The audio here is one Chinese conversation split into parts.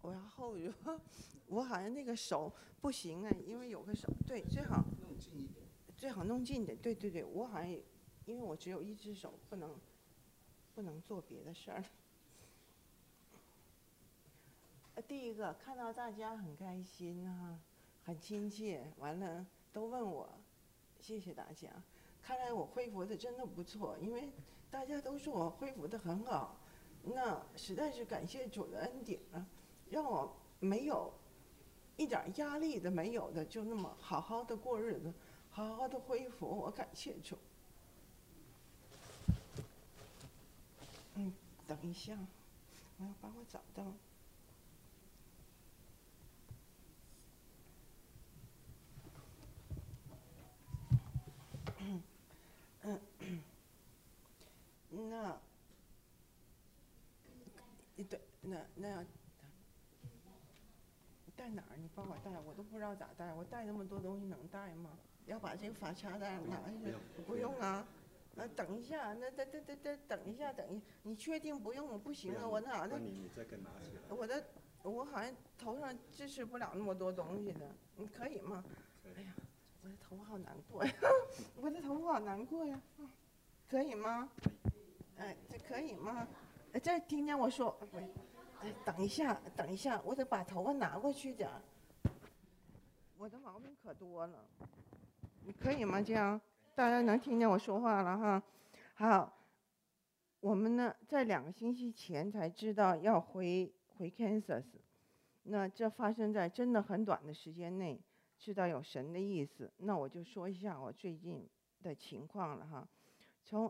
我要后着，我好像那个手不行哎，因为有个手，对，最好弄近一点。 最好弄近点，对对对，我好像也因为我只有一只手，不能做别的事儿。第一个看到大家很开心啊，很亲切，完了都问我，谢谢大家。看来我恢复的真的不错，因为大家都说我恢复的很好，那实在是感谢主的恩典啊，让我没有一点压力的没有的，就那么好好的过日子，好好的恢复，我感谢主。等一下，我要把我找到。那对，那要带哪儿？你帮我带，我都不知道咋带。我带那么多东西能带吗？要把这个发卡带拿下？不用啊。那等一下，等一下，你确定不用？不行啊，我哪的？ 你再给拿起来。 我好像头上支持不了那么多东西的，你可以吗？哎呀，我的头好难过呀，我的头好难过呀，可以吗？哎，这可以吗？这听见我说，哎，等一下，我得把头发拿过去点儿。我的毛病可多了，你可以吗？这样大家能听见我说话了哈。好，我们呢在2个星期前才知道要回 Kansas， 那这发生在真的很短的时间内，知道有神的意思。那我就说一下我最近的情况了哈。从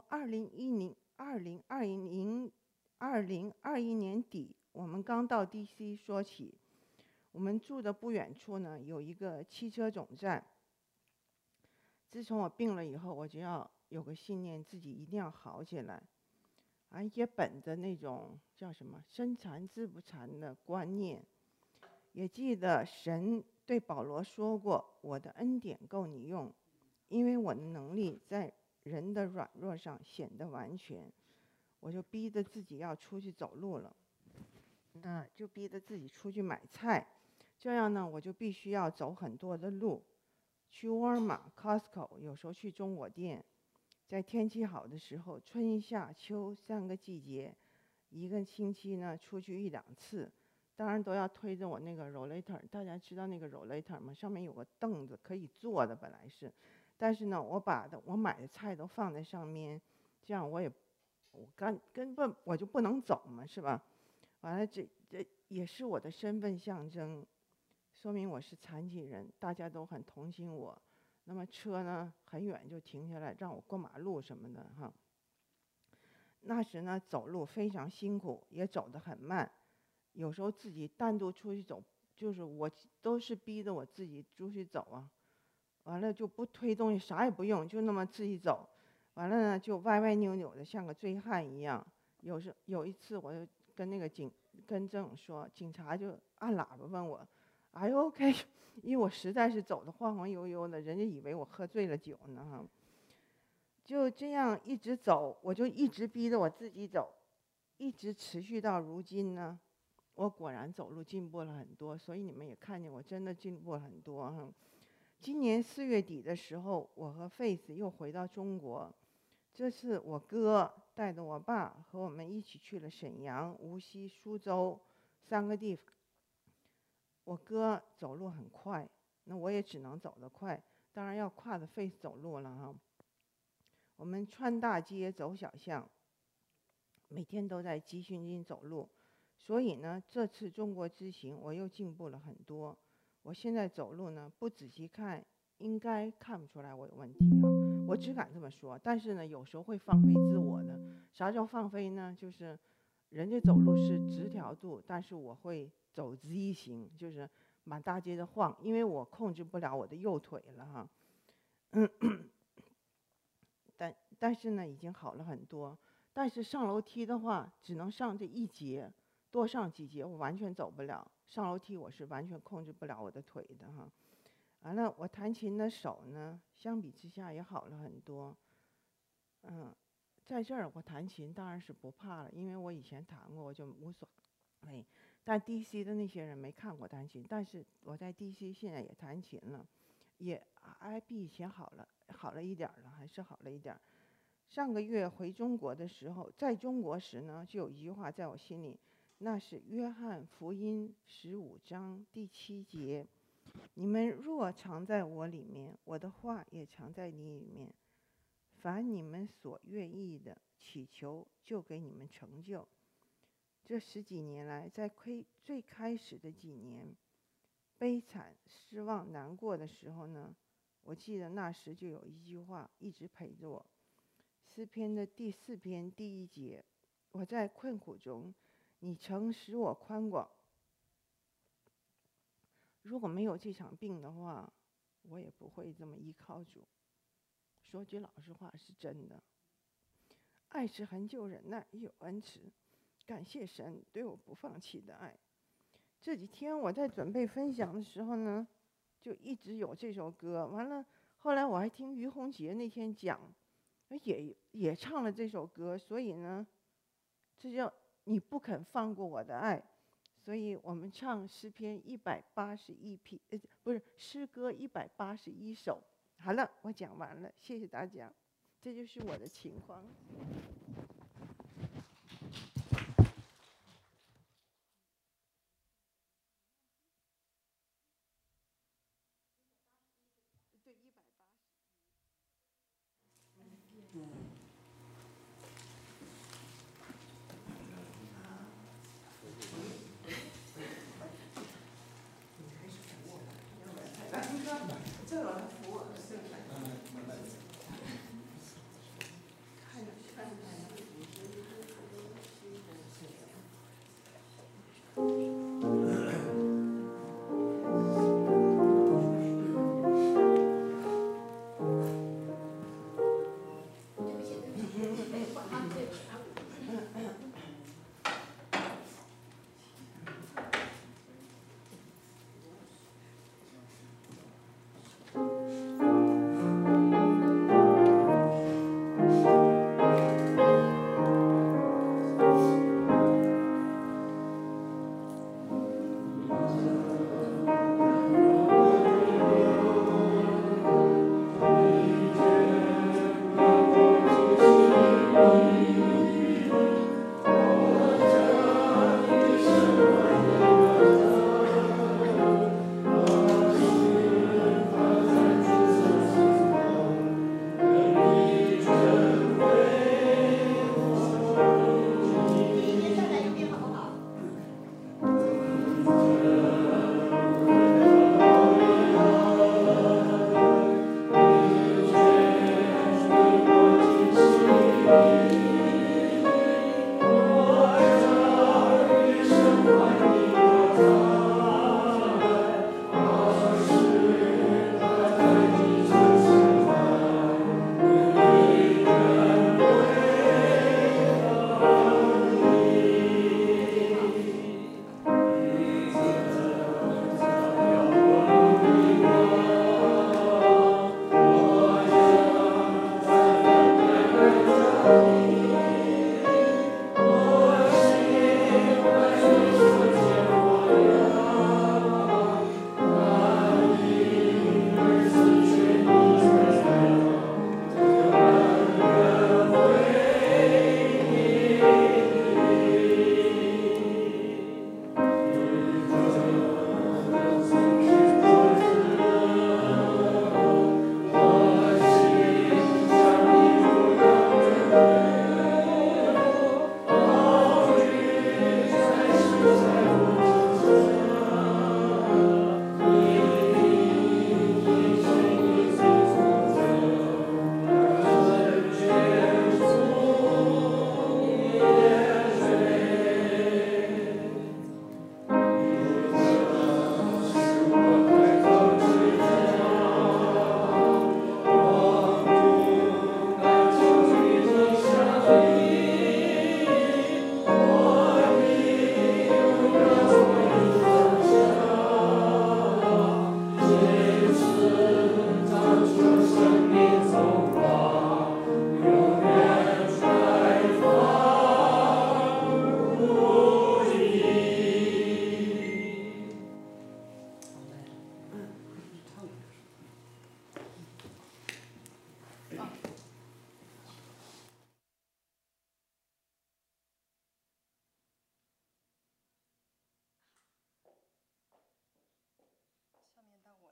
2021年底，我们刚到 DC 说起，我们住的不远处呢有一个汽车总站。自从我病了以后，我就要有个信念，自己一定要好起来，也本着那种叫什么身残志不残的观念。也记得神对保罗说过，我的恩典够你用，因为我的能力在人的软弱上显得完全。我就逼着自己要出去走路了，那就逼着自己出去买菜，这样呢我就必须要走很多的路，去沃尔玛、Costco， 有时候去中国店。在天气好的时候，春夏秋3个季节，一个星期呢出去1-2次，当然都要推着我那个 rollator。 大家知道那个 rollator 吗？上面有个凳子可以坐的，本来是，但是呢我买的菜都放在上面，这样我根本我就不能走嘛，是吧？完了这也是我的身份象征，说明我是残疾人，大家都很同情我。那么车呢很远就停下来让我过马路什么的哈。那时呢走路非常辛苦，也走得很慢，有时候自己单独出去走，就是我都是逼着我自己出去走啊。完了就不推东西，啥也不用，就那么自己走。完了呢就歪歪扭扭的像个醉汉一样。有一次我就跟郑勇说，警察就按喇叭问我，Are you OK？ 因为我实在是走得晃晃悠悠的，人家以为我喝醉了酒呢哈。就这样一直走，我就一直逼着我自己走，一直持续到如今呢。我果然走路进步了很多，所以你们也看见我真的进步了很多哈。今年4月底的时候，我和 Faith 又回到中国。这次我哥带着我爸和我们一起去了沈阳、无锡、苏州3个地方。我哥走路很快，那我也只能走得快，当然要跨着 Faith 走路了哈。我们穿大街走小巷，每天都在集训营走路，所以呢，这次中国之行我又进步了很多。我现在走路呢，不仔细看应该看不出来我有问题啊，我只敢这么说。但是呢，有时候会放飞自我的。啥叫放飞呢？就是人家走路是直条度，但是我会走 Z 型，就是满大街的晃，因为我控制不了我的右腿了哈。但是呢，已经好了很多。但是上楼梯的话，只能上这1节，多上几节我完全走不了。上楼梯我是完全控制不了我的腿的哈。完了，我弹琴的手呢，相比之下也好了很多。在这儿我弹琴当然是不怕了，因为我以前弹过，我就无所谓。 但 DC 的那些人没看过弹琴，但是我在 DC 现在也弹琴了，也比以前好了一点了，还是好了一点。上个月回中国的时候，在中国时呢，就有一句话在我心里，那是约翰福音15章第7节：你们若藏在我里面，我的话也藏在你里面，凡你们所愿意的，祈求就给你们成就。这10几年来，在最开始的几年，悲惨、失望、难过的时候呢，我记得那时就有一句话一直陪着我。诗篇的第4篇第1节：我在困苦中，你曾使我宽广。如果没有这场病的话，我也不会这么依靠主。说句老实话，是真的。爱是恒久忍耐，有恩慈。感谢神对我不放弃的爱。这几天我在准备分享的时候呢，就一直有这首歌。完了，后来我还听于洪杰那天讲，也唱了这首歌。所以呢，这叫你不肯放过我的爱。所以我们唱诗篇181篇，不是诗歌181首。好了，我讲完了，谢谢大家。这就是我的情况。对，181。这个扶我的圣来。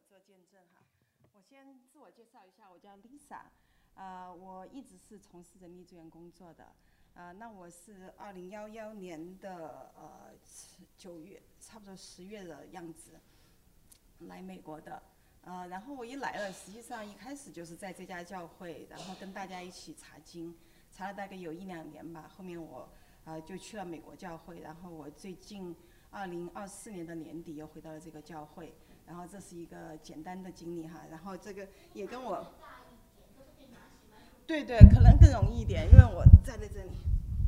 做见证哈。我先自我介绍一下，我叫 Lisa，我一直是从事人力资源工作的，那我是2011年的9月，差不多10月的样子来美国的，然后我一来了，实际上一开始就是在这家教会，然后跟大家一起查经，查了大概有1-2年吧，后面我就去了美国教会，然后我最近2024年的年底又回到了这个教会，然后这是一个简单的经历哈，然后这个也跟我，对，可能更容易一点，因为我站在这里。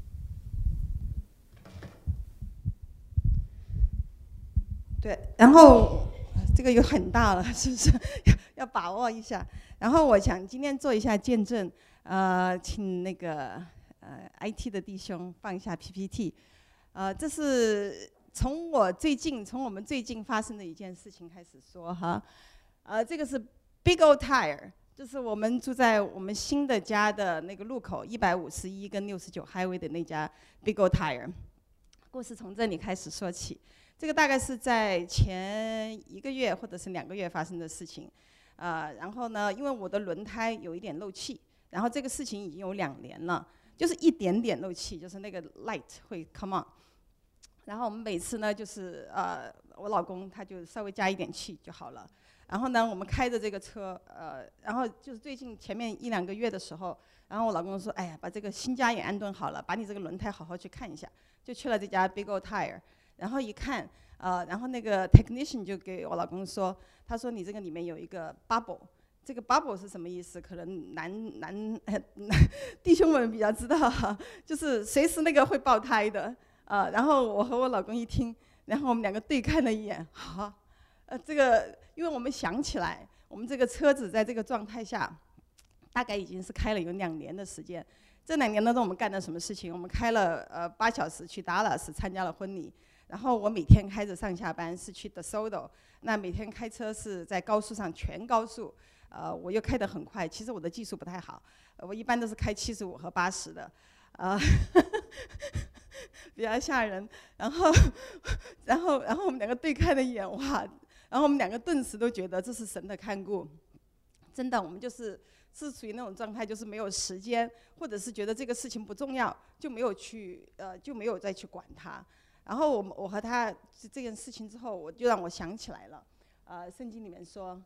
对，然后这个有很大了，是不是？要把握一下。然后我想今天做一下见证，请那个IT 的弟兄放一下 PPT，这是从我们最近发生的一件事情开始说哈，这个是 Big Old Tire， 就是我们住在我们新的家的那个路口151跟69 Highway 的那家 Big Old Tire， 故事从这里开始说起。这个大概是在前1个月或者是2个月发生的事情，然后呢，因为我的轮胎有一点漏气，然后这个事情已经有2年了，就是一点点漏气，就是那个 light 会 come on， 然后我们每次呢就是我老公他就稍微加一点气就好了，然后呢我们开着这个车，然后就是最近前面1-2个月的时候，然后我老公说，哎呀，把这个新家也安顿好了，把你这个轮胎好好去看一下，就去了这家 Big Old Tire。然后一看，然后那个 technician 就给我老公说，他说你这个里面有一个 bubble， 这个 bubble 是什么意思？可能弟兄们比较知道哈，就是随时那个会爆胎的，然后我和我老公一听，然后我们2个对看了一眼，好，这个因为我们想起来，我们这个车子在这个状态下，大概已经是开了有2年的时间。这2年当中我们干了什么事情？我们开了8小时去达拉斯参加了婚礼。然后我每天开着上下班是去 DeSoto， 那每天开车是在高速上全高速，我又开得很快，其实我的技术不太好，我一般都是开75和80的，比较吓人。然后我们2个对看了一眼，哇！然后我们2个顿时都觉得这是神的看顾，真的，我们是属于那种状态，就是没有时间，或者是觉得这个事情不重要，就没有再去管它。然后我和他这件事情之后，就让我想起来了，圣经里面说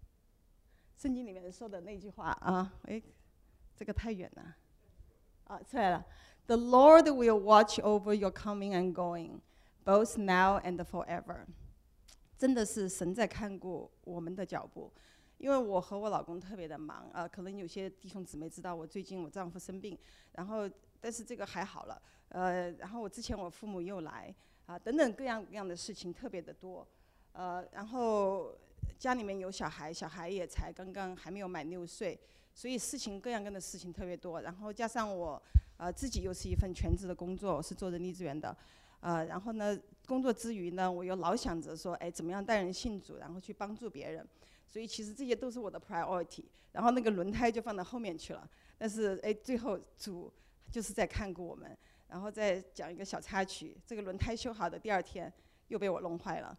的那句话啊，这个太远了，出来了 ，The Lord will watch over your coming and going, both now and forever。真的是神在看顾我们的脚步，因为我和我老公特别的忙，可能有些弟兄姊妹知道我最近我丈夫生病，然后但是这个还好了。然后之前我父母又来，等等各样各样的事情特别的多，然后家里面有小孩也才刚刚还没有满6岁，所以各样各样的事情特别多。然后加上我自己又是一份全职的工作，我是做人力资源的，然后呢工作之余呢，我又老想着说，怎么样带人信主，然后去帮助别人，所以其实这些都是我的 priority。然后那个轮胎就放到后面去了，但是最后主就是在看顾我们。然后再讲一个小插曲，这个轮胎修好的第2天又被我弄坏了，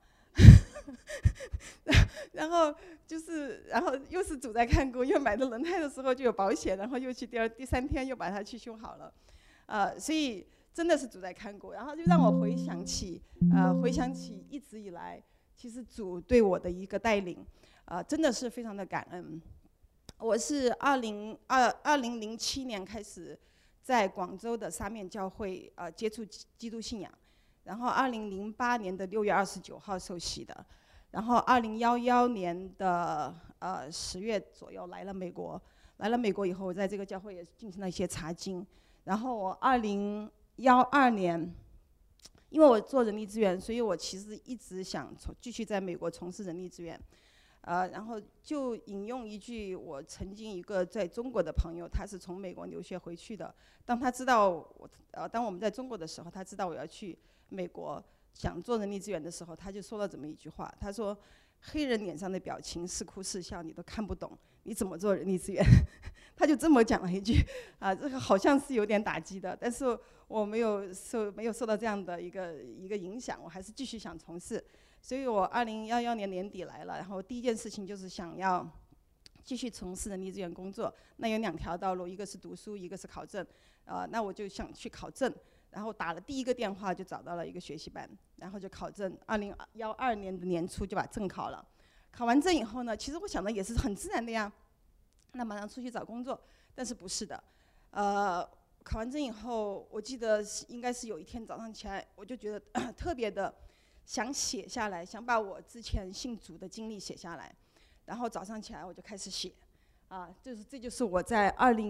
然后又是主在看顾，因为买的轮胎的时候就有保险，然后又去第3天又把它去修好了，所以真的是主在看顾。然后就让我回想起一直以来，其实主对我的一个带领，真的是非常的感恩。我是2007年开始在广州的沙面教会接触基督信仰，然后2008年的6月29号受洗的，然后2011年的10月左右来了美国以后，我在这个教会也进行了一些查经，然后我2012年，因为我做人力资源，所以我其实一直想继续在美国从事人力资源。然后就引用一句我曾经一个在中国的朋友，他是从美国留学回去的。当他知道当我们在中国的时候，他知道我要去美国想做人力资源的时候，他就说了这么一句话，他说：“黑人脸上的表情是哭是笑，你都看不懂，你怎么做人力资源？”他就这么讲了一句，这个好像是有点打击的，但是我没有受到这样的一个影响，我还是继续想从事。所以我2011年年底来了，然后第一件事情就是想要继续从事人力资源工作。那有2条道路，一个是读书，一个是考证。那我就想去考证，然后打了第一个电话就找到了一个学习班，然后就考证。2012年的年初就把证考了。考完证以后呢，其实我想的也是很自然的呀，那马上出去找工作。但是不是的，考完证以后，我记得应该是有一天早上起来，我就觉得特别的想写下来，想把我之前信主的经历写下来。然后早上起来我就开始写，这就是我在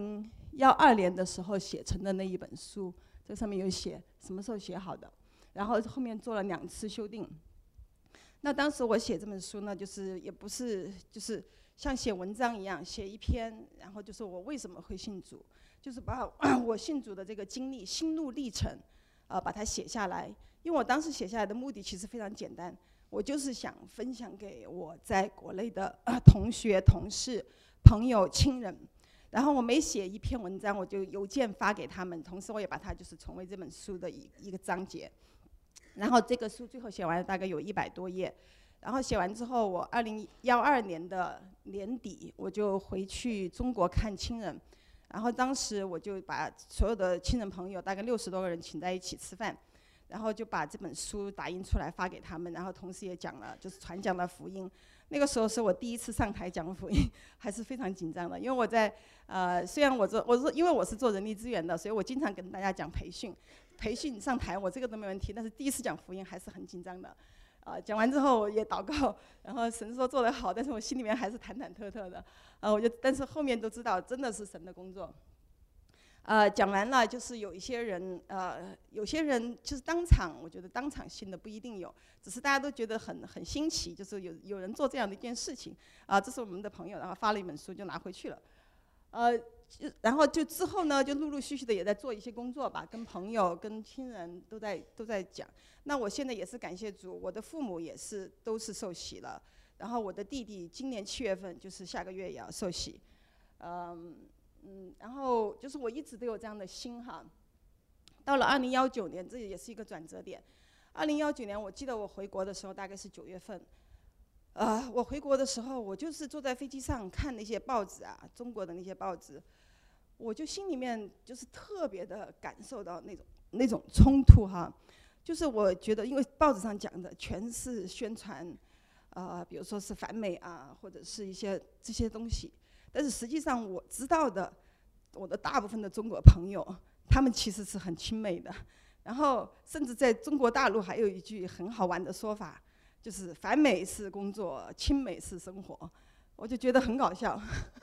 2012年的时候写成的那一本书。这上面有写什么时候写好的，然后后面做了2次修订。那当时我写这本书呢，就是也不是就是像写文章一样写一篇，然后就是我为什么会信主，就是把我信主的这个经历、心路历程，把它写下来。因为我当时写下来的目的其实非常简单，我就是想分享给我在国内的同学、同事、朋友、亲人。然后我每写一篇文章，我就邮件发给他们，同时我也把它就是成为这本书的一个章节。然后这个书最后写完大概有100多页。然后写完之后，我2012年的年底我就回去中国看亲人。然后当时我就把所有的亲人朋友大概60多个人请在一起吃饭，然后就把这本书打印出来发给他们，然后同时也讲了就是传讲了福音。那个时候是我第一次上台讲福音，还是非常紧张的。因为我在虽然因为我是做人力资源的，所以我经常跟大家讲培训上台我这个都没问题，但是第一次讲福音还是很紧张的。讲完之后我也祷告，然后神说做得好，但是我心里面还是忐忐忑忑的。但是后面都知道真的是神的工作。讲完了，就是有些人就是我觉得当场信的不一定有，只是大家都觉得很新奇，就是有人做这样的一件事情。这是我们的朋友，然后发了一本书就拿回去了。然后就之后呢，就陆陆续续的也在做一些工作吧，跟朋友、跟亲人都在讲。那我现在也是感谢主，我的父母都是受洗了，然后我的弟弟今年7月份，就是下个月也要受洗。然后就是我一直都有这样的心哈。到了2019年，这也是一个转折点。2019年，我记得我回国的时候大概是9月份。我回国的时候，我就是坐在飞机上看那些报纸中国的那些报纸，我就心里面就是特别的感受到那种冲突哈。就是我觉得，因为报纸上讲的全是宣传，比如说是反美或者是一些这些东西。但是实际上我知道的，我的大部分的中国朋友，他们其实是很亲美的。然后甚至在中国大陆还有一句很好玩的说法，就是反美是工作，亲美是生活。我就觉得很搞笑。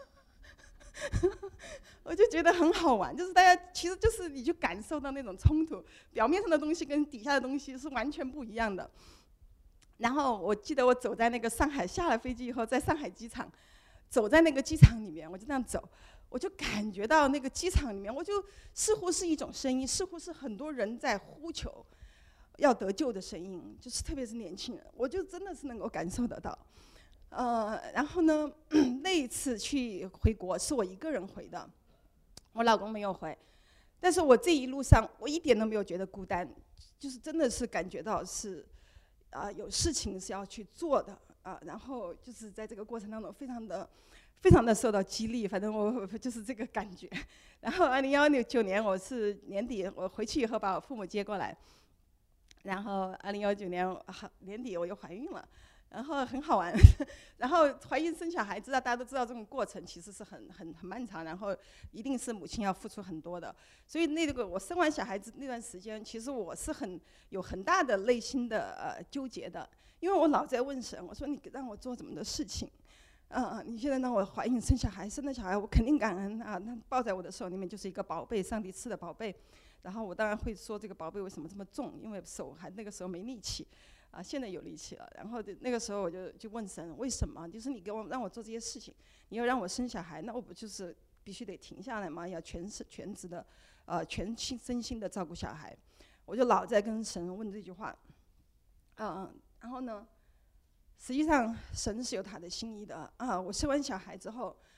我就觉得很好玩，就是大家其实就是你就感受到那种冲突，表面上的东西跟底下的东西是完全不一样的。然后我记得我走在那个上海，下了飞机以后，在上海机场，走在那个机场里面，我就这样走，我就感觉到那个机场里面，我就似乎是一种声音，似乎是很多人在呼求要得救的声音，就是特别是年轻人，我就真的是能够感受得到。然后呢，那一次回国是我一个人回的，我老公没有回，但是我这一路上我一点都没有觉得孤单，就是真的是感觉到是有事情是要去做的然后就是在这个过程当中非常的受到激励，反正我就是这个感觉。然后2019年我是年底我回去以后把我父母接过来，然后2019年年底我又怀孕了。然后很好玩，然后怀孕生小孩，大家都知道这种过程其实是很漫长，然后一定是母亲要付出很多的。所以我生完小孩子那段时间，其实我是有很大的内心的纠结的，因为我老在问神，我说你让我做怎么的事情，你现在让我怀孕生了小孩，我肯定感恩那抱在我的手里面就是一个宝贝，上帝赐的宝贝。然后我当然会说这个宝贝为什么这么重，因为手那个时候没力气。现在有力气了。然后那个时候我就问神，为什么？就是你让我做这些事情，你要让我生小孩，那我不就是必须得停下来吗？要全职的，全身心的照顾小孩。我就老在跟神问这句话。然后呢，实际上神是有他的心意的我生完小孩之后，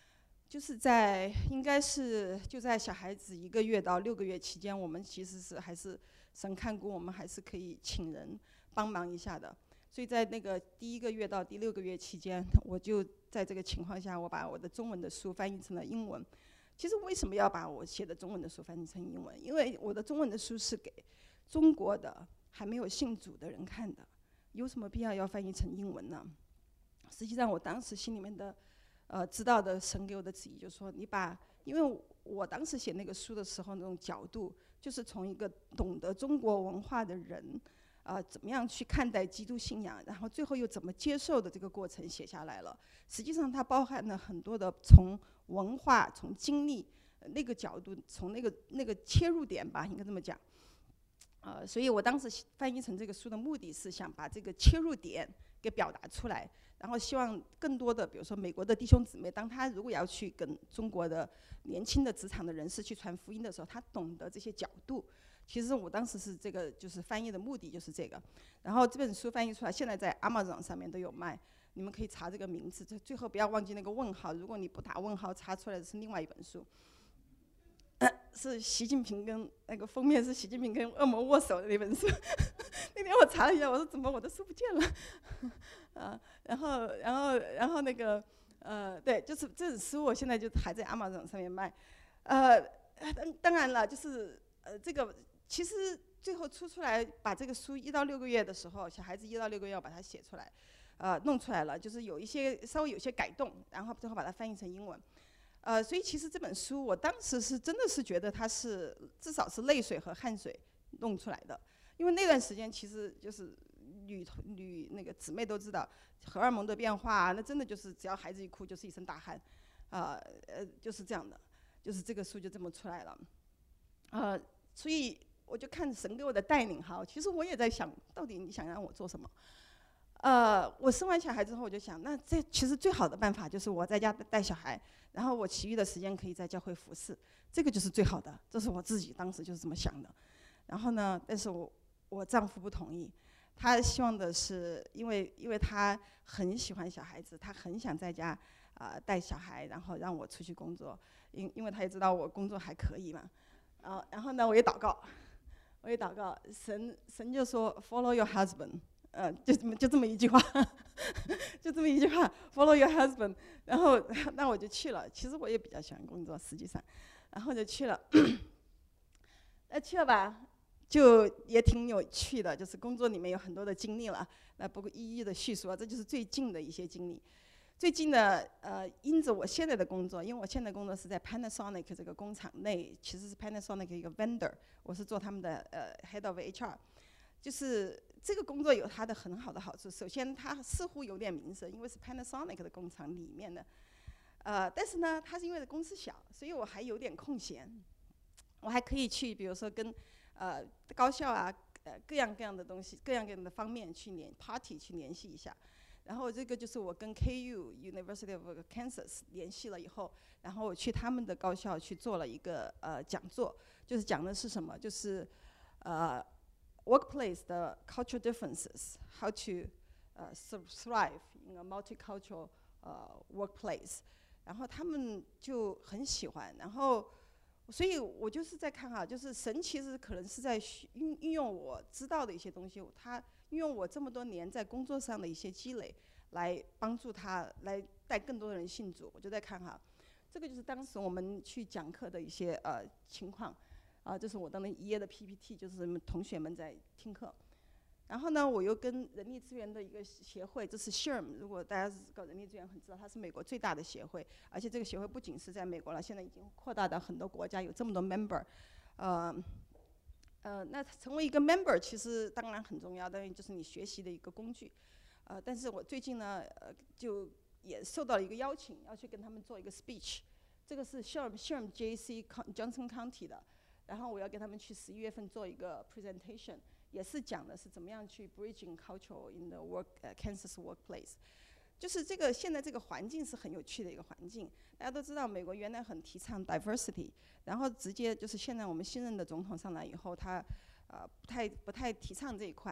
就是应该是就在小孩子1个月到6个月期间，我们其实是还是神看顾我们，还是可以请人帮忙一下的。所以在那个第1个月到第6个月期间，我就在这个情况下，我把我的中文的书翻译成了英文。其实为什么要把我写的中文的书翻译成英文？因为我的中文的书是给中国的还没有信主的人看的，有什么必要翻译成英文呢？实际上我当时心里面的知道的神给我的旨意就是说，因为我当时写那个书的时候那种角度，就是从一个懂得中国文化的人怎么样去看待基督信仰，然后最后又怎么接受的这个过程写下来了。实际上它包含了很多的从文化、从经历那个角度，从那个切入点吧，应该这么讲。所以我当时翻译成这个书的目的是想把这个切入点给表达出来，然后希望更多的，比如说美国的弟兄姊妹，当他如果要去跟中国的年轻的职场的人士去传福音的时候，他懂得这些角度。其实我当时是这个，就是翻译的目的就是这个。然后这本书翻译出来，现在在 Amazon 上面都有卖，你们可以查这个名字。最后不要忘记那个问号，如果你不打问号，查出来的是另外一本书。是习近平跟那个封面是习近平跟恶魔握手的那本书。那天我查了一下，我说怎么我的书不见了？然后那个对，就是这本书我现在就还在 Amazon 上面卖。当然了，就是这个其实最后出来把这个书1到6个月的时候，小孩子1到6个月要把它写出来，弄出来了，就是稍微有些改动，然后最后把它翻译成英文。所以其实这本书我当时是真的是觉得它是至少是泪水和汗水弄出来的，因为那段时间其实就是女那个姊妹都知道荷尔蒙的变化，那真的就是只要孩子一哭就是一身大汗，就是这样的，就是这个书就这么出来了，所以我就看神给我的带领哈，其实我也在想到底你想让我做什么。我生完小孩之后，我就想，那这其实最好的办法就是我在家带小孩，然后我其余的时间可以在教会服侍，这个就是最好的。这是我自己当时就是这么想的。然后呢，但是我丈夫不同意，他希望的是，因为他很喜欢小孩子，他很想在家带小孩，然后让我出去工作，因为他也知道我工作还可以嘛。然后呢，我也祷告，神就说 Follow your husband。就这么一句话，就这么一句话 ，Follow your husband。然后那我就去了。其实我也比较喜欢工作，实际上，然后就去了。去了吧，就也挺有趣的，就是工作里面有很多的经历了。那不过一一的叙述啊，这就是最近的一些经历。最近的因着我现在的工作，因为我现在工作是在 Panasonic 这个工厂内，其实是 Panasonic 一个 vendor， 我是做他们的head of HR。就是这个工作有它的很好的好处。首先，它似乎有点名声，因为是 Panasonic 的工厂里面的。但是呢，它是因为公司小，所以我还有点空闲，我还可以去，比如说跟高校啊，各样各样的东西，各样各样的方面去party 去联系一下。然后这个就是我跟 KU University of Kansas 联系了以后，然后我去他们的高校去做了一个讲座，就是讲的是什么，就是workplace 的 cultural differences, how to thrive in a multicultural workplace。然后他们就很喜欢，然后所以我就是在看哈，就是神其实可能是在运用我知道的一些东西，他运用我这么多年在工作上的一些积累，来帮助他来带更多的人信主。我就在看哈，这个就是当时我们去讲课的一些情况。这是我当年1页的 PPT， 就是同学们在听课。然后呢，我又跟人力资源的一个协会，这是 SHRM， 如果大家搞人力资源很知道，它是美国最大的协会，而且这个协会不仅是在美国了，现在已经扩大到很多国家，有这么多 member。那成为一个 member 其实当然很重要，当然就是你学习的一个工具。但是我最近呢，就也受到了一个邀请，要去跟他们做一个 speech。这个是 SHRM JC Johnson County 的。然后我要跟他们去11月份做一个 presentation， 也是讲的是怎么样去 bridging culture in the Kansas workplace。就是现在这个环境是很有趣的一个环境。大家都知道，美国原来很提倡 diversity， 然后直接就是现在我们新任的总统上来以后，他不太提倡这一块。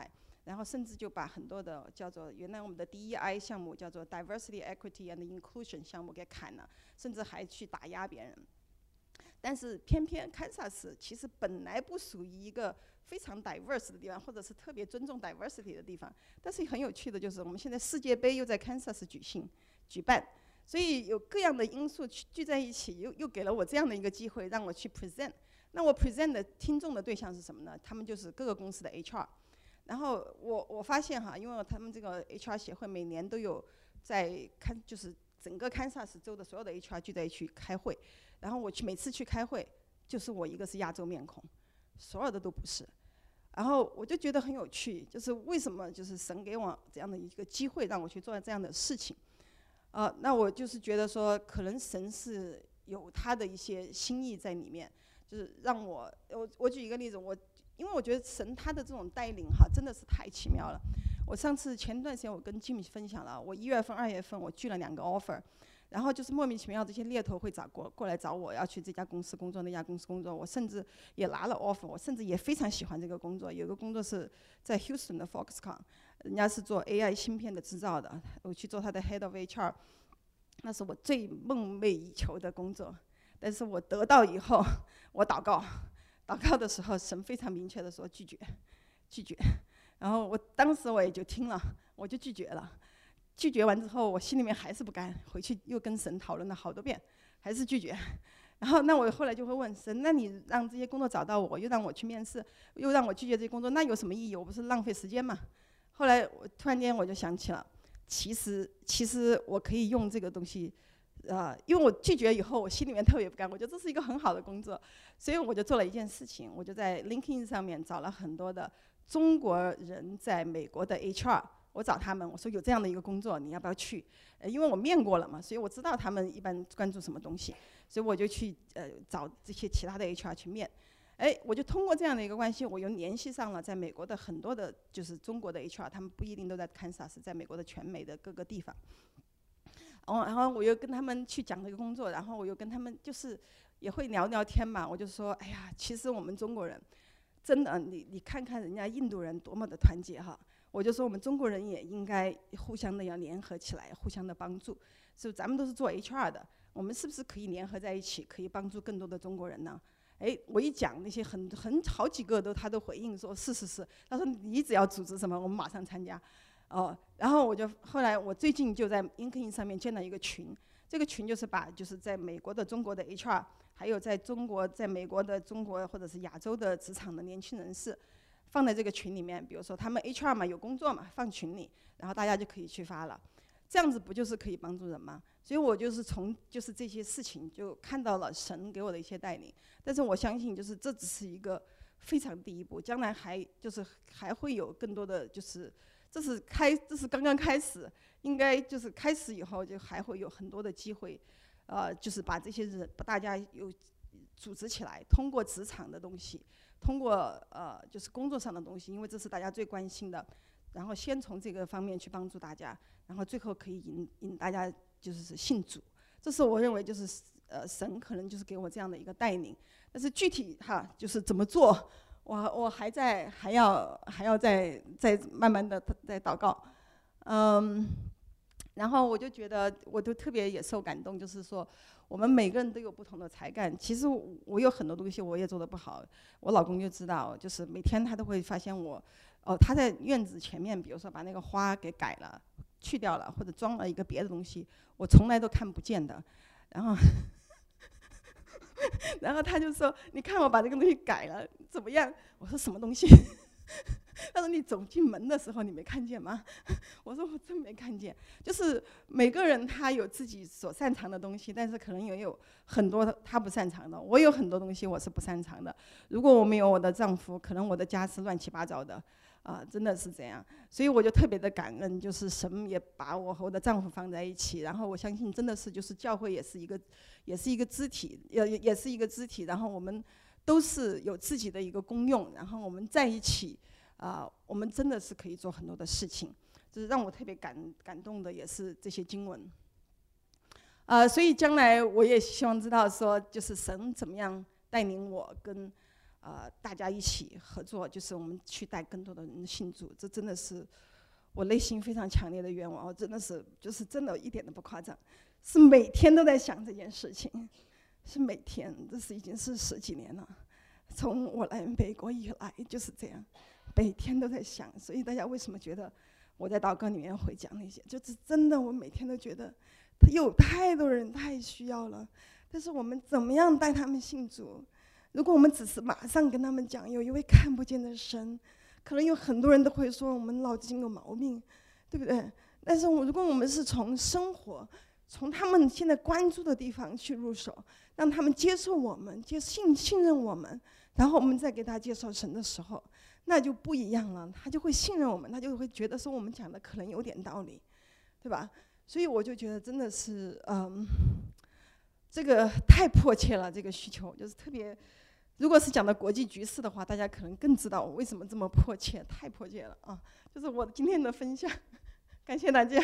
然后甚至就把很多的叫做原来我们的DEI 项目叫做 Diversity, Equity and Inclusion 项目给砍了，甚至还去打压别人。但是偏偏堪萨斯其实本来不属于一个非常 diverse 的地方，或者是特别尊重 diversity 的地方。但是很有趣的就是，我们现在世界杯又在堪萨斯举办，所以有各样的因素聚在一起，又给了我这样的一个机会，让我去 present。那我 present 的听众的对象是什么呢？他们就是各个公司的 HR。然后我发现哈，因为他们这个 HR 协会每年都有就是整个堪萨斯州的所有的 HR 聚在一起开会。然后每次去开会，就是我一个是亚洲面孔，所有的都不是。然后我就觉得很有趣，就是为什么就是神给我这样的一个机会，让我去做这样的事情。那我就是觉得说，可能神是有他的一些心意在里面，就是让我举一个例子，因为我觉得神他的这种带领哈，真的是太奇妙了。我前段时间我跟 Jimmy 分享了，我1月份、2月份我拒了2个 offer。然后就是莫名其妙，这些猎头会过来找我，要去这家公司工作，那家公司工作。我甚至也拿了 offer， 我甚至也非常喜欢这个工作。有个工作是在 Houston 的 Foxconn， 人家是做 AI 芯片的制造的，我去做他的 Head of HR， 那是我最梦寐以求的工作。但是我得到以后，我祷告的时候，神非常明确的说拒绝。然后当时我也就听了，我就拒绝了。拒绝完之后，我心里面还是不甘，回去又跟神讨论了好多遍，还是拒绝。然后那我后来就会问神，那你让这些工作找到我，又让我去面试，又让我拒绝这些工作，那有什么意义？我不是浪费时间吗？后来突然间我就想起了，其实我可以用这个东西，因为我拒绝以后，我心里面特别不甘，我觉得这是一个很好的工作，所以我就做了一件事情，我就在 LinkedIn 上面找了很多的中国人在美国的 HR。我找他们，我说有这样的一个工作，你要不要去？因为我面过了嘛，所以我知道他们一般关注什么东西，所以我就去找这些其他的 HR 去面。我就通过这样的一个关系，我又联系上了在美国的很多的，就是中国的 HR， 他们不一定都在堪萨斯，在美国的全美的各个地方。然后我又跟他们去讲这个工作，然后我又跟他们就是也会聊聊天嘛，我就说，哎呀，其实我们中国人真的，你看看人家印度人多么的团结哈。我就说我们中国人也应该互相的要联合起来，互相的帮助。所以咱们都是做 HR 的，我们是不是可以联合在一起，可以帮助更多的中国人呢？我一讲那些好几个他都回应说是。他说你只要组织什么，我们马上参加。然后后来我最近就在 LinkedIn 上面建了一个群，这个群就是把就是在美国的中国的 HR， 还有在美国的中国或者是亚洲的职场的年轻人士。放在这个群里面，比如说他们 HR 嘛有工作嘛，放群里，然后大家就可以去发了，这样子不就是可以帮助人吗？所以我就是从就是这些事情就看到了神给我的一些带领，但是我相信就是这只是一个非常第一步，将来还会有更多的，就是这是刚刚开始，应该就是开始以后就还会有很多的机会，就是把这些人把大家有组织起来，通过职场的东西。通过就是工作上的东西，因为这是大家最关心的，然后先从这个方面去帮助大家，然后最后可以引大家就是信主，这是我认为就是神可能就是给我这样的一个带领，但是具体就是怎么做，我还要再慢慢的在祷告，然后我就觉得我都特别也受感动，就是说我们每个人都有不同的才干。其实我有很多东西我也做得不好，我老公就知道，就是每天他都会发现我，他在院子前面，比如说把那个花给改了、去掉了，或者装了一个别的东西，我从来都看不见的。然后他就说：“你看我把这个东西改了怎么样？”我说：“什么东西？”他说：“你走进门的时候你没看见吗？”我说：“我真没看见。”就是每个人他有自己所擅长的东西，但是可能也有很多他不擅长的。我有很多东西我是不擅长的。如果我没有我的丈夫，可能我的家是乱七八糟的，真的是这样。所以我就特别的感恩，就是神也把我和我的丈夫放在一起。然后我相信真的是就是教会也是一个肢体，也是一个肢体。然后我们都是有自己的一个功用，然后我们在一起。我们真的是可以做很多的事情，就是让我特别感动的，也是这些经文。所以将来我也希望知道说，就是神怎么样带领我跟大家一起合作，就是我们去带更多的人信主，这真的是我内心非常强烈的愿望。我真的是就是真的一点都不夸张，是每天都在想这件事情，是每天，这是已经是10几年了。从我来美国以来就是这样，每天都在想。所以大家为什么觉得我在祷告里面会讲那些，就是真的，我每天都觉得有太多人太需要了，但是我们怎么样带他们信主？如果我们只是马上跟他们讲有一位看不见的神，可能有很多人都会说我们脑筋有毛病，对不对？但是如果我们是从生活，从他们现在关注的地方去入手，让他们接受我们，信任我们，然后我们再给他介绍神的时候，那就不一样了。他就会信任我们，他就会觉得说我们讲的可能有点道理，对吧？所以我就觉得真的是，这个太迫切了，这个需求就是特别。如果是讲的国际局势的话，大家可能更知道我为什么这么迫切，太迫切了啊！就是我今天的分享，感谢大家。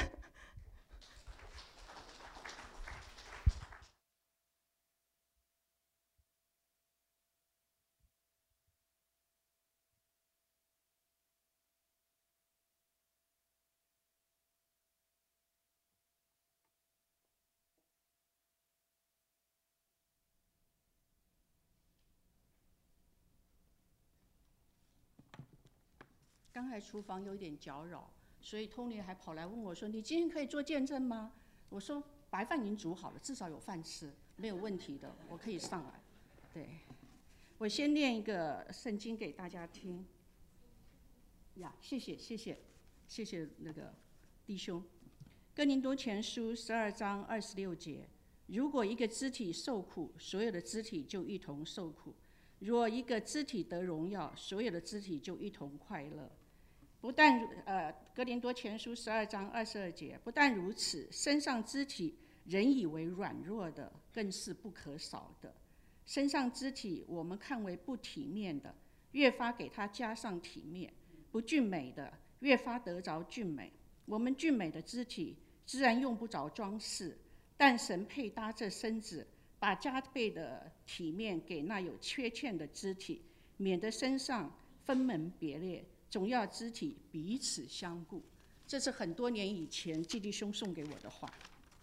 刚才厨房有点搅扰，所以 Tony 还跑来问我说：“你今天可以做见证吗？”我说：“白饭已经煮好了，至少有饭吃，没有问题的，我可以上来。”对，我先念一个圣经给大家听。呀，谢谢那个弟兄。哥林多前书12章26节：如果一个肢体受苦，所有的肢体就一同受苦；若一个肢体得荣耀，所有的肢体就一同快乐。不但哥林多前书12章22节，不但如此，身上肢体人以为软弱的，更是不可少的。身上肢体我们看为不体面的，越发给它加上体面；不俊美的，越发得着俊美。我们俊美的肢体自然用不着装饰，但神配搭这身子，把加倍的体面给那有缺陷的肢体，免得身上分门别类，总要肢体彼此相顾。这是很多年以前季弟兄送给我的话。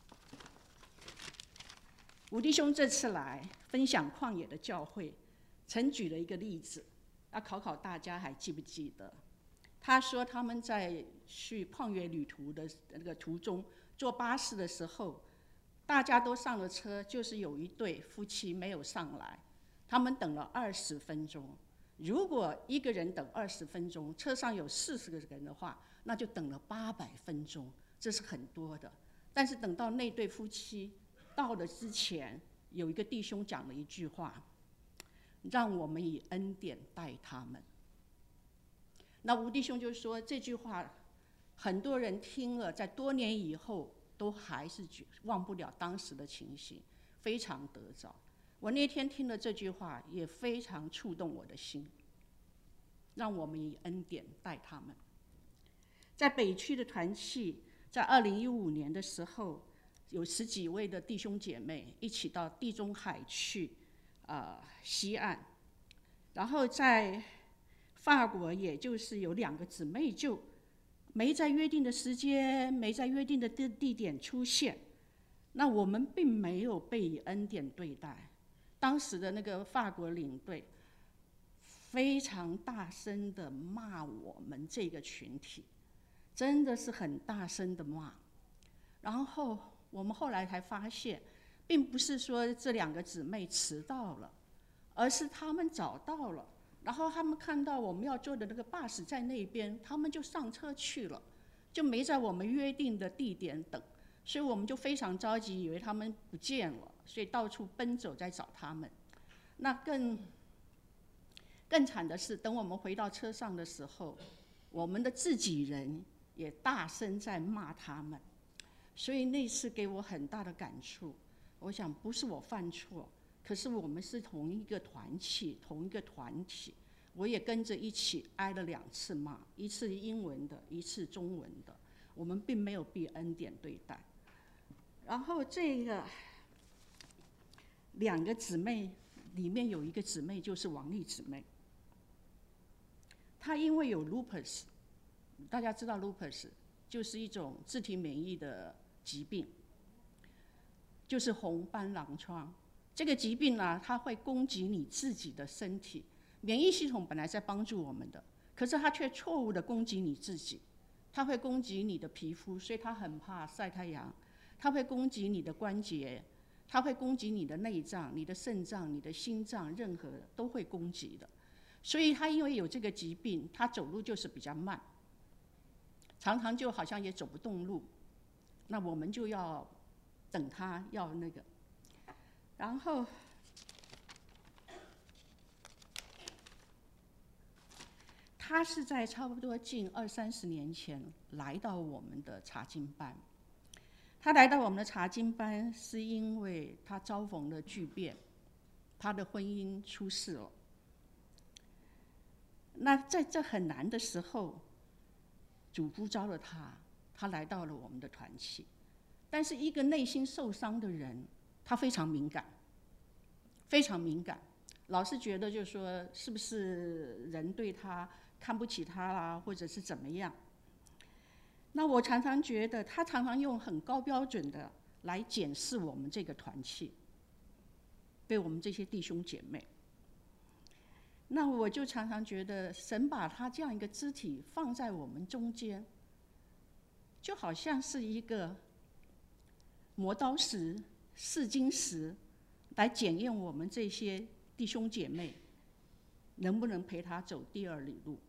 吴弟兄这次来分享旷野的教会，曾举了一个例子，要考考大家还记不记得？他说他们在去旷野旅途的那个途中，坐巴士的时候，大家都上了车，就是有一对夫妻没有上来，他们等了20分钟。如果一个人等20分钟，车上有40个人的话，那就等了800分钟，这是很多的。但是等到那对夫妻到了之前，有一个弟兄讲了一句话：“让我们以恩典待他们。”那吴弟兄就说这句话，很多人听了，在多年以后都还是忘不了当时的情形，非常得着。我那天听了这句话，也非常触动我的心。让我们以恩典待他们。在北区的团契，在2015年的时候，有10几位的弟兄姐妹一起到地中海去，西岸。然后在法国，也就是有2个姊妹就没在约定的时间，没在约定的地点出现。那我们并没有被以恩典对待。当时的那个法国领队非常大声的骂我们这个群体，真的是很大声的骂。然后我们后来才发现，并不是说这2个姊妹迟到了，而是他们早到了，然后他们看到我们要坐的那个巴士在那边，他们就上车去了，就没在我们约定的地点等。所以我们就非常着急，以为他们不见了，所以到处奔走在找他们。那更惨的是，等我们回到车上的时候，我们的自己人也大声在骂他们。所以那次给我很大的感触。我想不是我犯错，可是我们是同一个团契，同一个团体，我也跟着一起挨了2次骂，一次英文的，一次中文的。我们并没有被恩典对待。然后这个2个姊妹里面有一个姊妹就是王丽姊妹，她因为有 lupus， 大家知道 lupus 就是一种自体免疫的疾病，就是红斑狼疮。这个疾病呢，它会攻击你自己的身体，免疫系统本来在帮助我们的，可是它却错误的攻击你自己，它会攻击你的皮肤，所以它很怕晒太阳，它会攻击你的关节，它会攻击你的内脏、你的肾脏、你的心脏，任何都会攻击的。所以他因为有这个疾病，他走路就是比较慢，常常就好像也走不动路。那我们就要等他要那个，然后他是在差不多近20-30年前来到我们的查经班。他来到我们的查经班，是因为他遭逢了巨变，他的婚姻出事了。那在这很难的时候，主呼召了他，他来到了我们的团契。但是一个内心受伤的人，他非常敏感，非常敏感，老是觉得就是说，是不是人对他看不起他啦，或者是怎么样？那我常常觉得，他常常用很高标准的来检视我们这个团契，对我们这些弟兄姐妹。那我就常常觉得，神把他这样一个肢体放在我们中间，就好像是一个磨刀石、试金石，来检验我们这些弟兄姐妹能不能陪他走第2里路。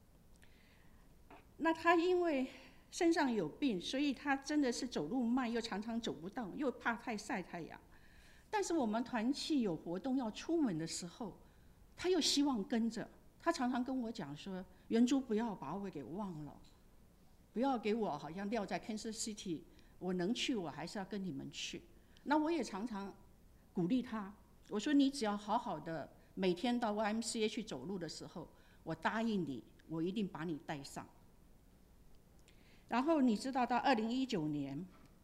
那他因为身上有病，所以他真的是走路慢，又常常走不动，又怕太晒太阳。但是我们团契有活动要出门的时候，他又希望跟着。他常常跟我讲说：“元珠不要把我给忘了，不要给我好像撂在 Kansas City， 我能去我还是要跟你们去。”那我也常常鼓励他，我说：“你只要好好的每天到 YMCA 去走路的时候，我答应你，我一定把你带上。”然后你知道，到2019年，